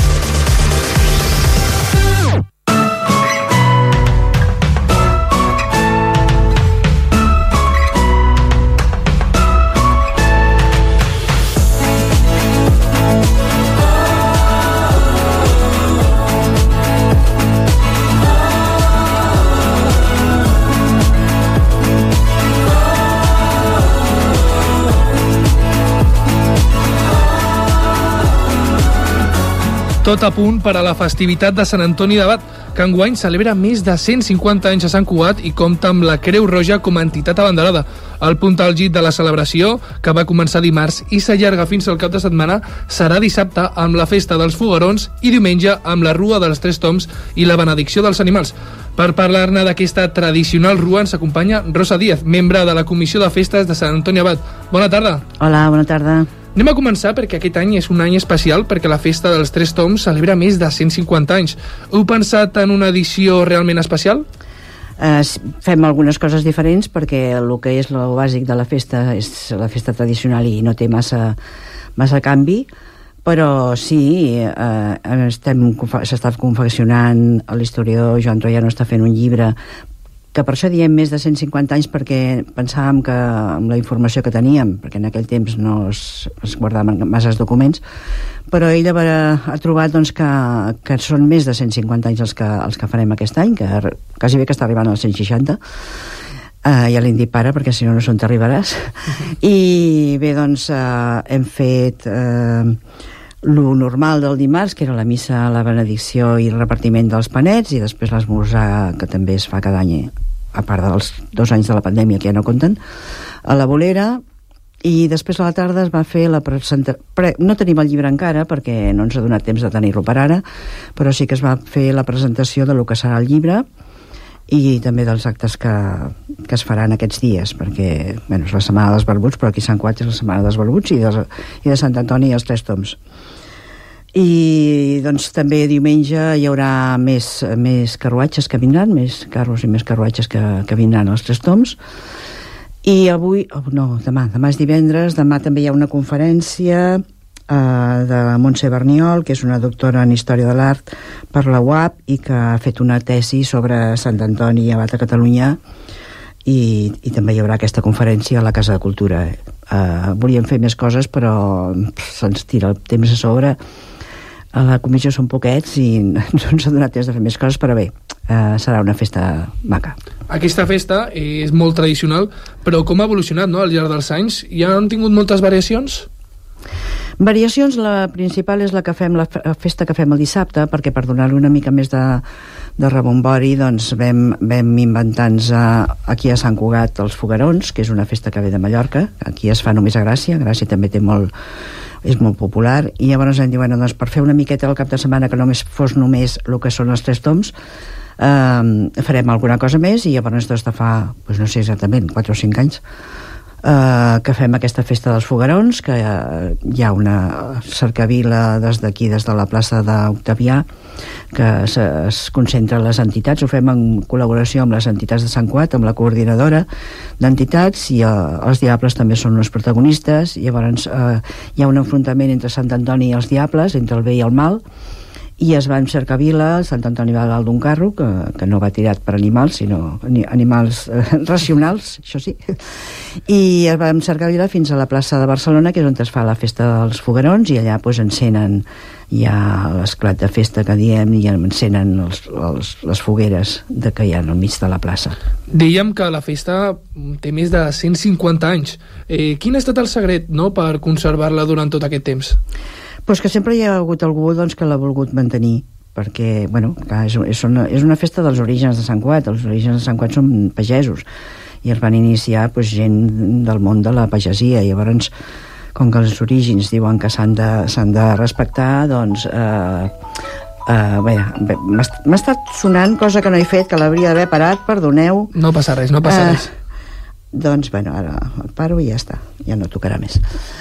Speaker 3: Tot a punt per a la festivitat de Sant Antoni d'Abat, que enguany celebra més de cent cinquanta anys a Sant Cugat i compta amb la Creu Roja com a entitat abanderada. El punt àlgid de la celebració, que va començar dimarts i s'allarga fins al cap de setmana, serà dissabte amb la festa dels foguerons i diumenge amb la Rua dels Tres Tombs i la benedicció dels animals. Per parlar-ne d'aquesta tradicional rua ens acompanya Rosa Díaz, membre de la Comissió de Festes de Sant Antoni d'Abat. Bona tarda.
Speaker 12: Hola, bona tarda.
Speaker 3: Anem a començar perquè aquest any és un any especial perquè la Festa dels Tres Tombs celebra més de cent cinquanta anys. Heu pensat en una edició realment especial?
Speaker 12: Eh, fem algunes coses diferents perquè el que és el bàsic de la festa és la festa tradicional i no té massa, massa canvi, però sí, eh, estem, s'està confeccionant, l'historiador Joan Troiano està fent un llibre, que per això diem més de cent cinquanta anys, perquè pensàvem que amb la informació que teníem, perquè en aquell temps no es, es guardaven masses documents, però ell ha, ha trobat doncs, que, que són més de cent cinquanta anys els que, els que farem aquest any, que quasi bé que està arribant als cent seixanta. Uh, ja l'hem dit para, perquè si no, no són t'arribaràs. I bé, doncs, uh, hem fet uh, lo normal del dimarts, que era la missa, la benedicció i el repartiment dels panets, i després l'esmorzar, que també es fa cada any, a part dels dos anys de la pandèmia, que ja no compten, a la bolera, i després a la tarda es va fer la presentació. No tenim el llibre encara, perquè no ens ha donat temps de tenir-lo per ara, però sí que es va fer la presentació de lo que serà el llibre, i també dels actes que, que es faran aquests dies, perquè bueno, és la setmana dels barbuts, però aquí a Sant Cugat és la setmana dels barbuts i de, i de Sant Antoni i els Tres Tombs. I doncs també diumenge hi haurà més, més carruatges que vindran, més carros i més carruatges que, que vindran als Tres Tombs. I avui, oh, no, demà, demà és divendres, demà també hi ha una conferència Uh, de Montse Berniol, que és una doctora en Història de l'Art per la U A P i que ha fet una tesi sobre Sant Antoni i Abat a Catalunya, i, i també hi haurà aquesta conferència a la Casa de Cultura. Uh, volíem fer més coses, però se'ns tira el temps a sobre. A la comissió són poquets i no ens ha donat temps de fer més coses, però bé, uh, serà una festa maca.
Speaker 3: Aquesta festa és molt tradicional, però com ha evolucionat, no?, al llarg dels anys? Hi han tingut moltes variacions?
Speaker 12: Variacions, la principal és la que fem, la festa que fem el dissabte, perquè per donar-li una mica més de, de rebombori, doncs vam, vam inventar-nos aquí a Sant Cugat els foguerons, que és una festa que ve de Mallorca. Aquí es fa només a Gràcia, Gràcia també té molt, és molt popular, i llavors hem dit, bueno, doncs per fer una miqueta el cap de setmana que només fos només el que són els Tres Tombs, eh, farem alguna cosa més, i llavors des de fa, doncs no sé exactament, quatre o cinc anys, Uh, que fem aquesta festa dels foguerons, que uh, hi ha una cercavila des d'aquí, des de la plaça d'Octavià, que se, es concentra les entitats. Ho fem en col·laboració amb les entitats de Sant Cugat, amb la coordinadora d'entitats, i uh, els diables també són els protagonistes. Llavors uh, hi ha un enfrontament entre Sant Antoni i els diables, entre el bé i el mal, i es va en cercavila. Sant Antoni va dalt d'un carro que, que no va tirat per animals, sinó animals eh, racionals, això sí, i es va en cercavila fins a la plaça de Barcelona, que és on es fa la festa dels foguerons, i allà pues, encenen, hi ha l'esclat de festa que diem, i encenen els, els, les fogueres de que hi ha al mig de la plaça.
Speaker 3: Dèiem que la festa té més de cent cinquanta anys. Eh, quin ha estat el secret, no?, per conservar-la durant tot aquest temps?
Speaker 12: Pues que sempre hi ha hagut algú doncs, que l'ha volgut mantenir, perquè bueno, clar, és, és, una, és una festa dels orígens de Sant Cugat. Els orígens de Sant Cugat són pagesos i es van iniciar pues, gent del món de la pagesia, i llavors com que els orígens diuen que s'han de, s'han de respectar, doncs eh, eh, bé, m'ha estat sonant cosa que no he fet, que l'hauria d'haver parat, perdoneu.
Speaker 3: No passa res, no passa res.
Speaker 12: Eh, doncs, bueno, ara el paro i ja està, ja no tocarà més.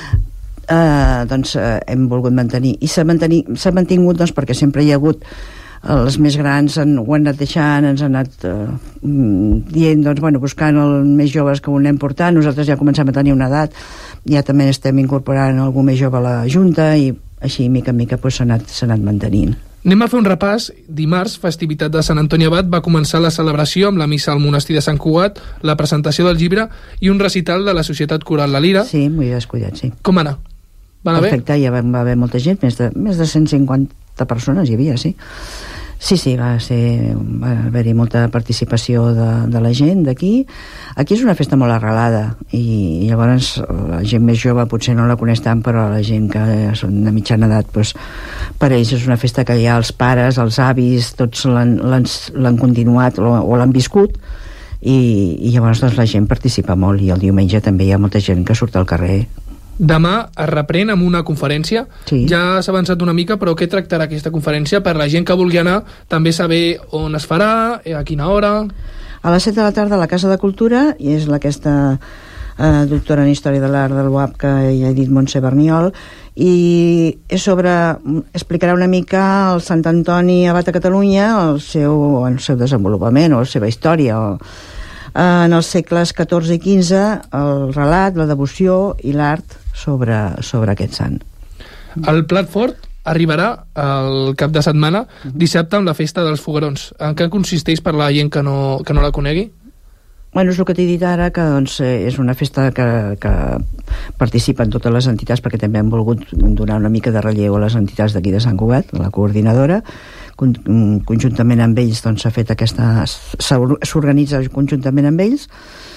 Speaker 12: Uh, doncs uh, hem volgut mantenir, i s'ha s'ha mantingut doncs, perquè sempre hi ha hagut uh, els més grans han, ho han anat deixant, ens han anat uh, dient, doncs, bueno, buscant els més joves que ho anem portant. Nosaltres ja comencem a tenir una edat, ja també estem incorporant algú més jove a la Junta, i així, mica en mica, pues, s'ha anat, s'ha anat mantenint.
Speaker 3: Anem a fer un repàs. Dimarts, festivitat de Sant Antoni Abat, va començar la celebració amb la missa al monestir de Sant Cugat, la presentació del llibre i un recital de la Societat Coral La Lira.
Speaker 12: Sí, m'ho he descuidat, sí.
Speaker 3: Com anar? Va anar bé?
Speaker 12: Perfecte, ja va, va haver molta gent, més de, més de cent cinquanta persones hi havia, sí. Sí, sí, va ser, va haver-hi molta participació de, de la gent d'aquí. Aquí és una festa molt arrelada i llavors la gent més jove potser no la coneix tant, però la gent que són de mitjana edat, doncs, per ells és una festa que ja els pares, els avis, tots l'han continuat o, o l'han viscut, i, i llavors doncs, la gent participa molt, i el diumenge també hi ha molta gent que surt al carrer.
Speaker 3: Demà es reprèn amb una conferència.
Speaker 12: Sí.
Speaker 3: Ja s'ha avançat una mica, però què tractarà aquesta conferència per la gent que vulgui anar, també saber on es farà, a quina hora?
Speaker 12: A les set de la tarda a la Casa de Cultura, i és aquesta eh, doctora en Història de l'Art del U A P que ja he dit, Montse Berniol, i és sobre, explicarà una mica el Sant Antoni Abat a Catalunya, el seu, el seu desenvolupament o la seva història, o en els segles catorze i quinze, el relat, la devoció i l'art sobre, sobre aquest sant.
Speaker 3: El plat fort arribarà el cap de setmana, dissabte, amb la festa dels foguerons. En què consisteix per la gent que no, que no la conegui?
Speaker 12: Bueno, és el que t'he dit ara, que doncs, és una festa que, que participen totes les entitats, perquè també hem volgut donar una mica de relleu a les entitats d'aquí de Sant Cugat, la coordinadora. Conjuntament amb ells doncs, s'ha fet aquesta, s'organitza conjuntament amb ells,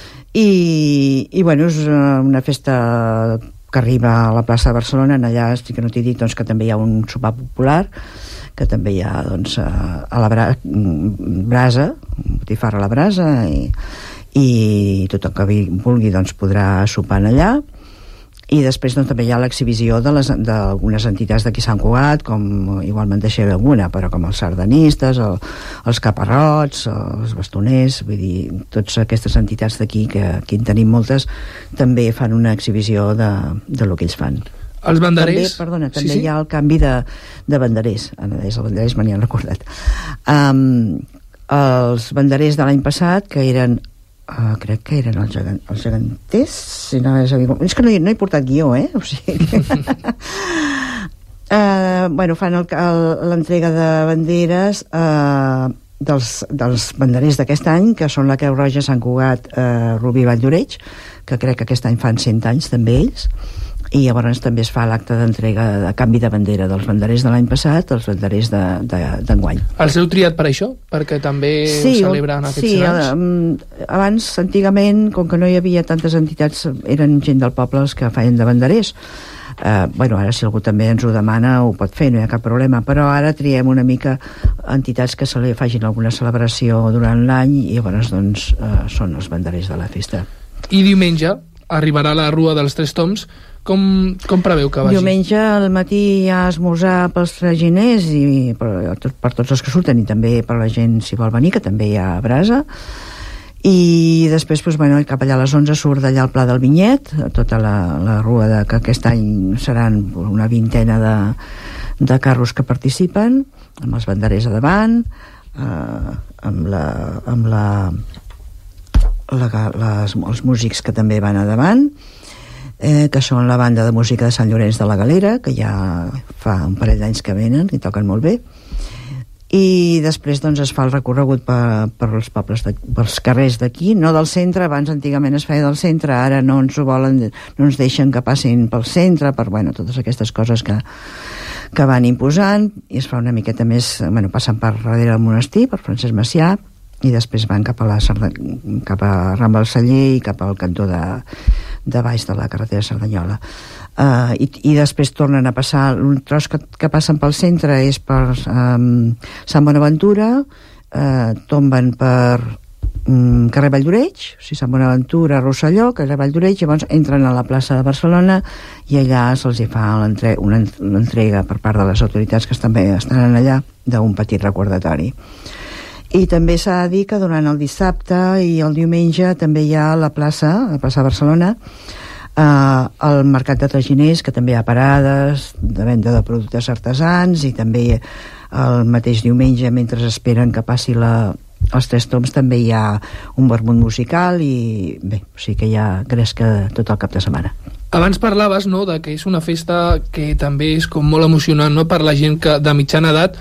Speaker 12: i, i bueno, és una festa que arriba a la plaça de Barcelona. Allà estic que no t'he dit doncs, que també hi ha un sopar popular, que també hi ha doncs, a la bra brasa, botifarra a la brasa, i, i tothom que vulgui doncs, podrà sopar allà. I després doncs, també hi ha l'exhibició d'algunes entitats d'aquí Sant Cugat, com igualment deixaré alguna, però com els sardanistes, el, els caparrots, els bastoners, vull dir, totes aquestes entitats d'aquí, que aquí en tenim moltes, també fan una exhibició de, de lo que ells fan.
Speaker 3: Els banderers?
Speaker 12: També, perdona, també
Speaker 3: sí, sí.
Speaker 12: hi ha el canvi de, de banderers. Els banderers me n'hi han recordat. Um, els banderers de l'any passat, que eren Uh, crec que eren els, gegant, els geganters, si no és, és que no he, no he portat guió, eh? O sigui que... uh, bueno, fan l'entrega de banderes uh, dels, dels banderers d'aquest any, que són la Creu Roja, Sant Cugat, uh, Rubí, Valldoreix, que crec que aquest any fan cent anys també ells, i llavors també es fa l'acte d'entrega de canvi de bandera dels banderers de l'any passat als banderers d'enguany. De,
Speaker 3: Els heu triat per això? Perquè també
Speaker 12: sí,
Speaker 3: ho celebren aquests
Speaker 12: sí,
Speaker 3: anys?
Speaker 12: Sí, abans, antigament, com que no hi havia tantes entitats, eren gent del poble els que feien de banderers. Uh, bueno, ara si algú també ens ho demana ho pot fer, no hi ha cap problema, però ara triem una mica entitats que se li facin alguna celebració durant l'any, i llavors doncs uh, són els banderers de la festa.
Speaker 3: I diumenge arribarà la Rua dels Tres Toms. Com, com preveu que vagi?
Speaker 12: Diumenge al matí hi ha esmorzar pels traginers i per, per tots els que surten, i també per la gent si vol venir, que també hi ha brasa. I després doncs, bueno, cap allà a les onze surt d'allà el Pla del Vinyet, tota la, la rua de, que aquest any seran una vintena de, de carros que participen, amb els banderers a davant, eh, amb la, amb la, la les, els músics que també van a davant, eh, que són la banda de música de Sant Llorenç de la Galera, que ja fa un parell d'anys que venen i toquen molt bé. I després doncs, es fa el recorregut per, per els pobles, de, pels carrers d'aquí, no del centre. Abans antigament es feia del centre, ara no ens ho volen, no ens deixen que passin pel centre, per bueno, totes aquestes coses que, que van imposant, i es fa una miqueta més, bueno, passen per darrere del monestir, per Francesc Macià, i després van cap a la Sarda, cap a Rambla del Celler i cap al cantó de, de baix de la carretera de Cerdanyola. Uh, i, i després tornen a passar, un tros que, que passen pel centre és per um, Sant Bonaventura, uh, tomben per um, carrer Valldoreix, o sigui, Sant Bonaventura, Rosselló, carrer Valldoreix, llavors entren a la plaça de Barcelona i allà se'ls hi fa l'entre, una entrega per part de les autoritats que també estan allà d'un petit recordatori. I també s'ha de dir que durant el dissabte i el diumenge també hi ha a la plaça, a la plaça Barcelona, eh, el mercat de traginers, que també hi ha parades de venda de productes artesans, i també el mateix diumenge, mentre esperen que passi la, els Tres Tombs, també hi ha un vermut musical, i bé, o sigui que hi ha gresca tot el cap de setmana.
Speaker 3: Abans parlaves, no?, de que és una festa que també és com molt emocionant, no?, per la gent que, de mitjana edat,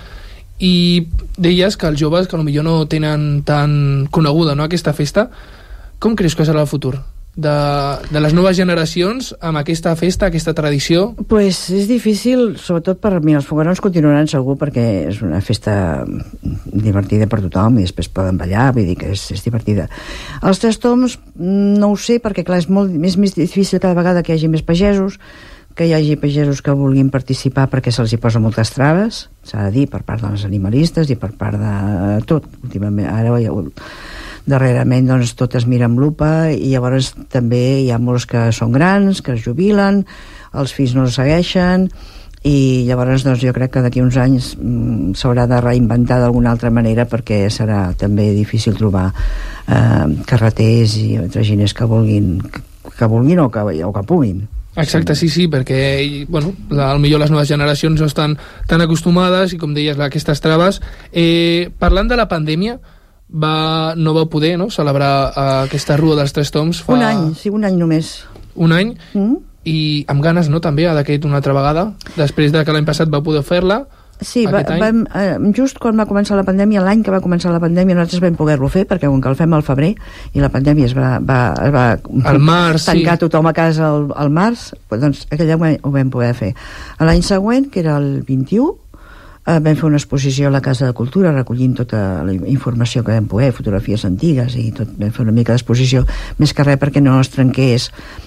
Speaker 3: i deies que els joves que potser no tenen tan coneguda, no?, aquesta festa. Com creus que serà el futur de, de les noves generacions amb aquesta festa, aquesta tradició?
Speaker 12: Pues és difícil, sobretot per mi. Els foguerons continuaran segur, perquè és una festa divertida per tothom i després poden ballar, vull dir que és, és divertida. Els Tres Tombs no ho sé, perquè clar, és molt més, més difícil cada vegada que hi hagi més pagesos, que hi hagi pagesos que vulguin participar, perquè se'ls hi posa moltes traves, s'ha de dir, per part dels animalistes i per part de tot. Últimament, ara darrerament doncs tot es mira amb lupa, i llavors també hi ha molts que són grans, que es jubilen, els fills no els segueixen, i llavors doncs jo crec que d'aquí uns anys mm, s'haurà de reinventar d'alguna altra manera, perquè serà també difícil trobar eh, carreters i traginers que vulguin que vulguin o que, o que puguin.
Speaker 3: Exacte, sí, sí, perquè bueno, la, potser les noves generacions no estan tan acostumades, i com deies, aquestes traves. Eh, parlant de la pandèmia, va, no vau poder, no?, celebrar uh, aquesta Rua dels Tres Tombs fa...
Speaker 12: Un any, sí, un any només.
Speaker 3: Un any,
Speaker 12: mm?
Speaker 3: i amb ganes, no?, també, d'aquest una altra vegada, després de que l'any passat va poder fer-la.
Speaker 12: Sí, va, vam, eh, just quan va començar la pandèmia, l'any que va començar la pandèmia, nosaltres vam poder-lo fer, perquè com que el fem al febrer i la pandèmia es va, va, es va
Speaker 3: al març,
Speaker 12: tancar
Speaker 3: sí.
Speaker 12: tothom a casa al, al març, doncs aquell any ho vam poder fer. L'any següent, que era el vint-i-u, eh, vam fer una exposició a la Casa de Cultura recollint tota la informació que vam poder, fotografies antigues i tot, vam fer una mica d'exposició, més que res perquè no es trenqués,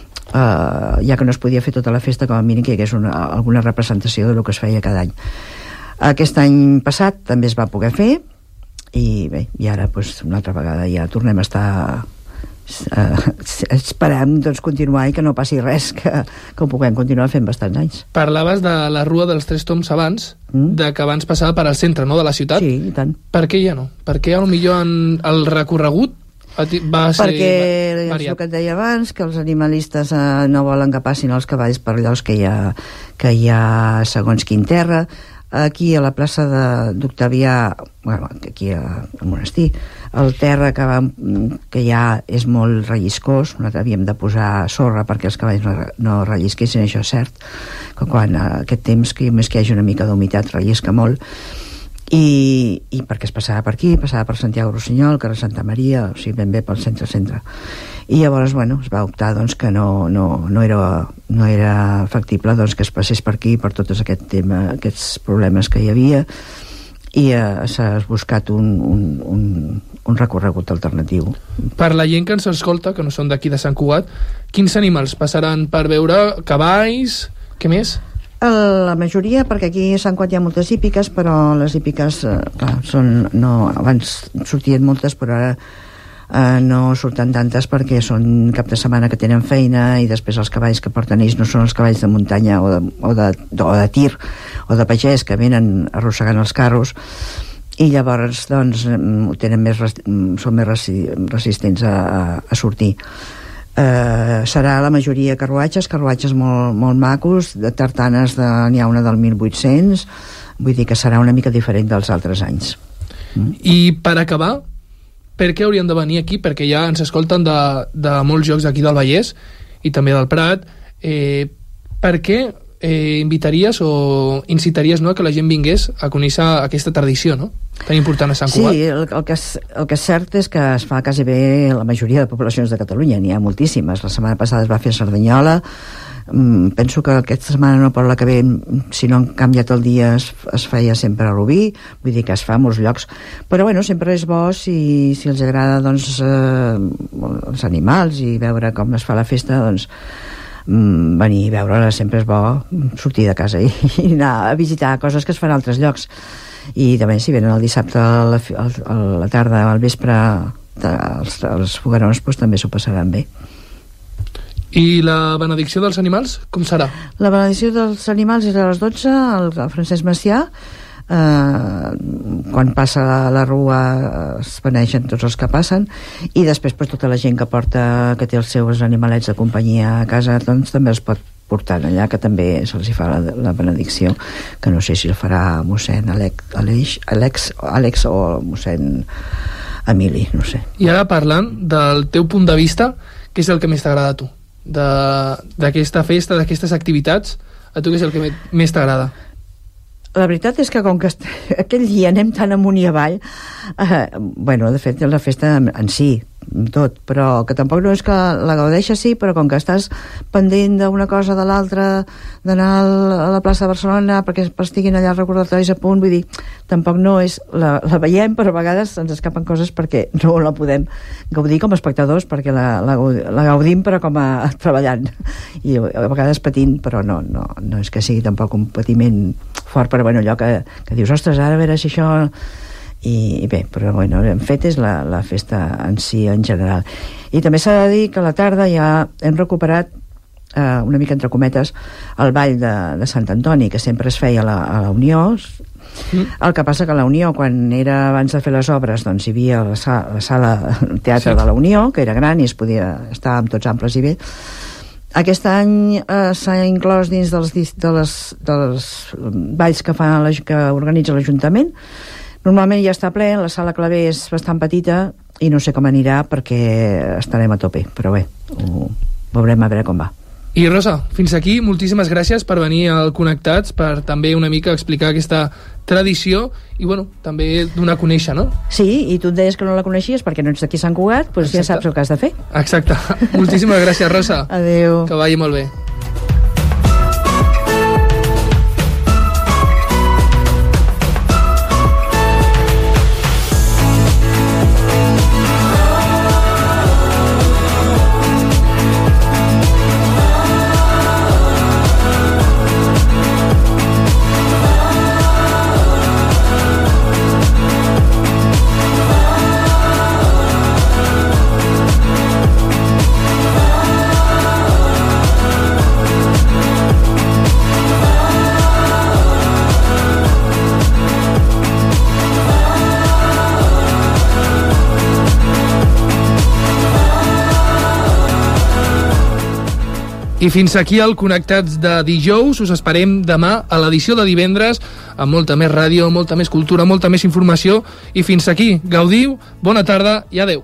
Speaker 12: eh, ja que no es podia fer tota la festa, com a mínim que hi hagués una, alguna representació de lo que es feia cada any. Aquest any passat també es va poder fer, i bé, i ara doncs, una altra vegada ja tornem a estar eh, esperem doncs, continuar i que no passi res, que, que ho puguem continuar fent bastants anys.
Speaker 3: Parlaves de la Rua dels Tres Tombs abans, mm? de que abans passava per al centre, no?, de la ciutat.
Speaker 12: Sí, i tant.
Speaker 3: Per què ja no? Per què potser en el recorregut va ser
Speaker 12: perquè
Speaker 3: variat?
Speaker 12: el que et deia abans, que els animalistes eh, no volen que passin els cavalls per llocs que hi ha, que hi ha segons quin terra. Aquí a la plaça d'Octavià, bueno, aquí al monestir, el terra que, va, que hi ha és molt relliscós. Nosaltres havíem de posar sorra perquè els cavalls no, no rellisquessin, això és cert, que quan aquest temps, que més que hi hagi una mica d'humitat, rellisca molt. I, i perquè es passava per aquí, passava per Santiago Rossinyol, carrer Santa Maria, o sigui, ben bé pel centre-centre. I llavors, bueno, es va optar doncs, que no, no, no, era, no era factible doncs, que es passés per aquí, per tots aquest tema, aquests problemes que hi havia, i eh, s'ha buscat un, un, un, un recorregut alternatiu.
Speaker 3: Per la gent que ens escolta, que no són d'aquí de Sant Cugat, quins animals passaran per veure? Cavalls? Què més?
Speaker 12: La majoria, perquè aquí a Sant Cugat hi ha moltes hípiques, però les hípiques, eh, clar, són, no, abans sortien moltes, però ara eh, no surten tantes perquè són cap de setmana que tenen feina, i després els cavalls que porten ells no són els cavalls de muntanya o de, o de, o de tir o de pagès que venen arrossegant els carros, i llavors doncs, tenen més, són més resistents a, a, a sortir. Uh, serà la majoria carruatges, carruatges molt, molt macos, de tartanes, de, n'hi ha una del mil vuit-cents, vull dir que serà una mica diferent dels altres anys.
Speaker 3: Mm? I per acabar, per què haurien de venir aquí? Perquè ja ens escolten de, de molts llocs d'aquí del Vallès i també del Prat. Eh, per què eh, invitaries o incitaries, no?, que la gent vingués a conèixer aquesta tradició, no?, tan important a Sant Cugat?
Speaker 12: Sí, el, el, que és, el que és cert és que es fa quasi bé la majoria de poblacions de Catalunya, n'hi ha moltíssimes. La setmana passada es va fer a Cerdanyola, mm, penso que aquesta setmana no, però la que ve, si no han canviat el dia, es, es feia sempre a Rubí, vull dir que es fa a molts llocs, però bueno, sempre és bo si, si els agrada doncs, eh, els animals i veure com es fa la festa, doncs mm, venir a veure sempre és bo, sortir de casa i, i anar a visitar coses que es fan a altres llocs. I també si venen el dissabte a la, a la tarda, al vespre, els, els foguerons, doncs també s'ho passaran bé.
Speaker 3: I la benedicció dels animals, com serà?
Speaker 12: La benedicció dels animals és a les dotze, el, el Francesc Macià Uh, quan passa la, la rua es beneixen tots els que passen, i després pues, tota la gent que porta, que té els seus animalets de companyia a casa, doncs també els pot portar allà, que també se'ls fa la, la benedicció, que no sé si el farà mossèn Alex, Alex, Alex, Alex o mossèn Emili, no sé.
Speaker 3: I ara parlant del teu punt de vista, què és el que més t'agrada a tu d'aquesta festa, d'aquestes activitats? A tu què és el que més t'agrada?
Speaker 12: La veritat és que com que aquell dia anem tan amunt i avall, eh, bueno, de fet la festa en, en si tot, però que tampoc no és que la gaudeixes, sí, però com que estàs pendent d'una cosa de l'altra, d'anar a la plaça de Barcelona perquè estiguin allà els recordatoris a punt, vull dir, tampoc no és, la, la veiem, però a vegades ens escapen coses perquè no la podem gaudir com a espectadors, perquè la, la, la gaudim però com a treballant, i a vegades patint, però no, no, no és que sigui tampoc un patiment fort, però bueno, allò que, que dius, ostres, ara a veure si això... I, i bé, però bueno, hem fet és la, la festa en si en general. I també s'ha de dir que a la tarda ja hem recuperat eh, una mica entre cometes el ball de, de Sant Antoni, que sempre es feia a la, a la Unió. Mm. El que passa que a la Unió, quan era abans de fer les obres, doncs hi havia la, sa, la sala el teatre sí. de la Unió, que era gran i es podia estar amb tots amples i bé. Aquest any eh, s'ha inclòs dins dels, de les, dels balls que, fa la, que organitza l'Ajuntament. Normalment ja està ple, la sala Clavé és bastant petita i no sé com anirà perquè estarem a tope, però bé, ho veurem a veure com va.
Speaker 3: I Rosa, fins aquí, moltíssimes gràcies per venir al Connectats, per també una mica explicar aquesta tradició i bueno, també donar a conèixer, no?
Speaker 12: Sí, i tu et deies que no la coneixies perquè no ets d'aquí Sant Cugat, doncs ja saps el que has de fer.
Speaker 3: Exacte. Moltíssimes gràcies, Rosa.
Speaker 12: Adéu.
Speaker 3: Que vagi molt bé. I fins aquí el Connectats de dijous. Us esperem demà a l'edició de divendres amb molta més ràdio, molta més cultura, molta més informació. I fins aquí, gaudiu, bona tarda i adeu.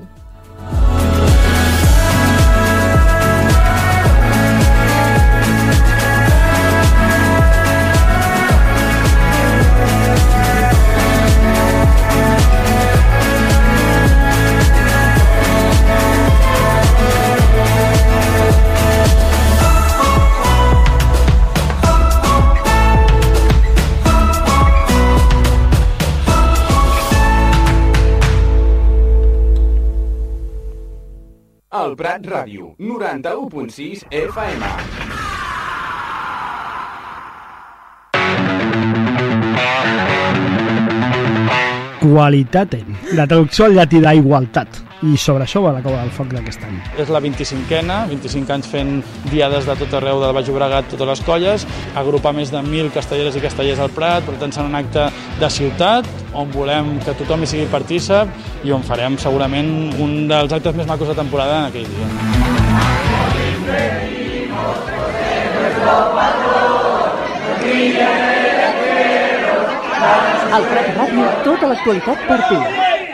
Speaker 13: El Prat Ràdio, noranta-u punt sis F M.
Speaker 14: Qualitatem, la traducció al llatí d'igualtat, i sobre això va la Cova del Foc d'aquest any.
Speaker 15: És la vint-i-cinquena, vint-i-cinc anys fent diades de tot arreu del Baix Llobregat, totes les colles, agrupar més de mil castelleres i castellers al Prat, per tant serà un acte de ciutat, on volem que tothom hi sigui partícip i on farem segurament un dels actes més macos de temporada en aquell dia.
Speaker 11: Al Prat Ràdio, tota l'actualitat per tu.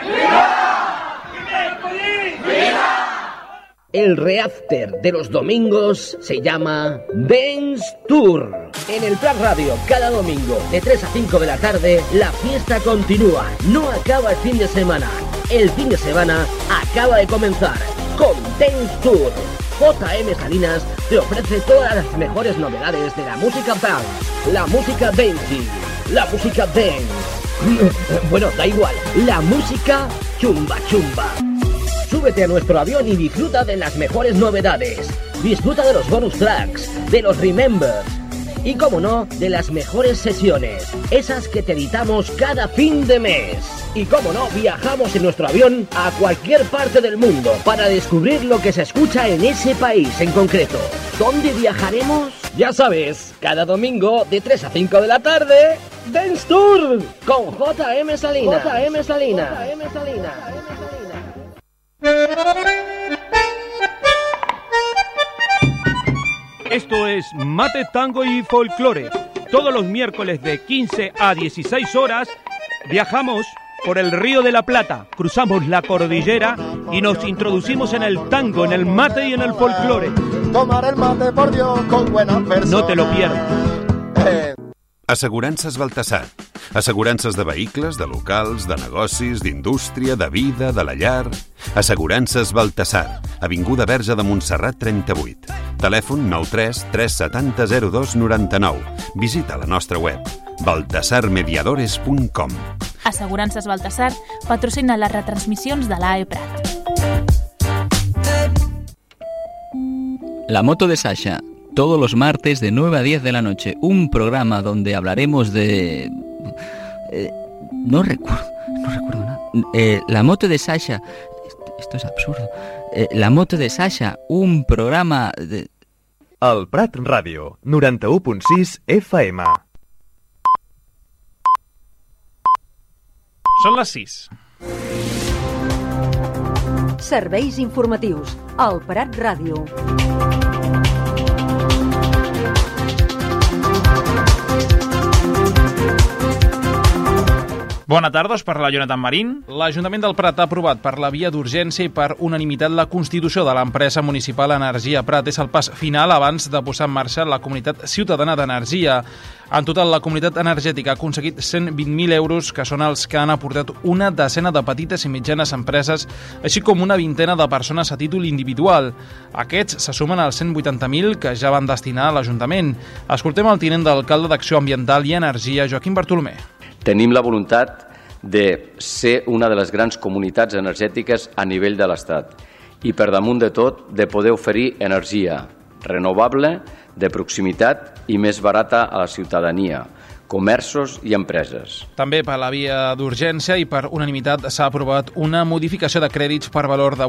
Speaker 16: El reafter de los domingos se llama Dance Tour. En el Prat Radio, cada domingo, de tres a cinco de la tarde, la fiesta continúa. No acaba el fin de semana. El fin de semana acaba de comenzar con Dance Tour. J M Salinas te ofrece todas las mejores novedades de la música dance, la música dancey, la música dance. Bueno, da igual, la música chumba chumba. Súbete a nuestro avión y disfruta de las mejores novedades. Disfruta de los bonus tracks, de los remembers y, como no, de las mejores sesiones, esas que te editamos cada fin de mes. Y, como no, viajamos en nuestro avión a cualquier parte del mundo para descubrir lo que se escucha en ese país en concreto. ¿Dónde viajaremos? Ya sabes, cada domingo de tres a cinco de la tarde, Dance Tour con J M Salinas. J M Salinas. J M Salinas.
Speaker 17: Esto es Mate, Tango y Folclore. Todos los miércoles de quince a dieciséis horas viajamos por el Río de la Plata, cruzamos la cordillera y nos introducimos en el tango, en el mate y en el folclore.
Speaker 18: Tomar el mate, por Dios, con buenas personas.
Speaker 17: No te lo pierdas.
Speaker 18: Eh.
Speaker 19: Assegurances Baltasar. Assegurances de vehicles, de locals, de negocis, d'indústria, de vida, de la llar. Assegurances Baltasar. Avinguda Verge de Montserrat trenta-vuit. Telèfon nou tres tres set zero zero dos nou nou. Visita la nostra web baltasar mediadores punt com.
Speaker 20: Assegurances Baltasar patrocina les retransmissions de l'A E Prat.
Speaker 21: La moto de Sasha, todos los martes de nueve a diez de la noche, un programa donde hablaremos de... Eh, no recuerdo, no recuerdo nada. Eh, la moto de Sasha, esto, esto es absurdo. Eh, la moto de Sasha, un programa de...
Speaker 22: El Prat Ràdio, noranta-u punt sis F M.
Speaker 3: Són les sis.
Speaker 2: Serveis informatius. El Prat Ràdio.
Speaker 3: Bona tarda, us parla Jonathan Marín. L'Ajuntament del Prat ha aprovat per la via d'urgència i per unanimitat la constitució de l'empresa municipal Energia Prat. És el pas final abans de posar en marxa la Comunitat Ciutadana d'Energia. En total, la comunitat energètica ha aconseguit cent vint mil euros, que són els que han aportat una desena de petites i mitjanes empreses, així com una vintena de persones a títol individual. Aquests se sumen als cent vuitanta mil que ja van destinar a l'Ajuntament. Escoltem el tinent d'alcalde d'Acció Ambiental i Energia, Joaquim Bartolomé.
Speaker 23: Tenim la voluntat de ser una de les grans comunitats energètiques a nivell de l'Estat i, per damunt de tot, de poder oferir energia renovable, de proximitat i més barata a la ciutadania, comerços i empreses.
Speaker 3: També per la via d'urgència i per unanimitat s'ha aprovat una modificació de crèdits per valor de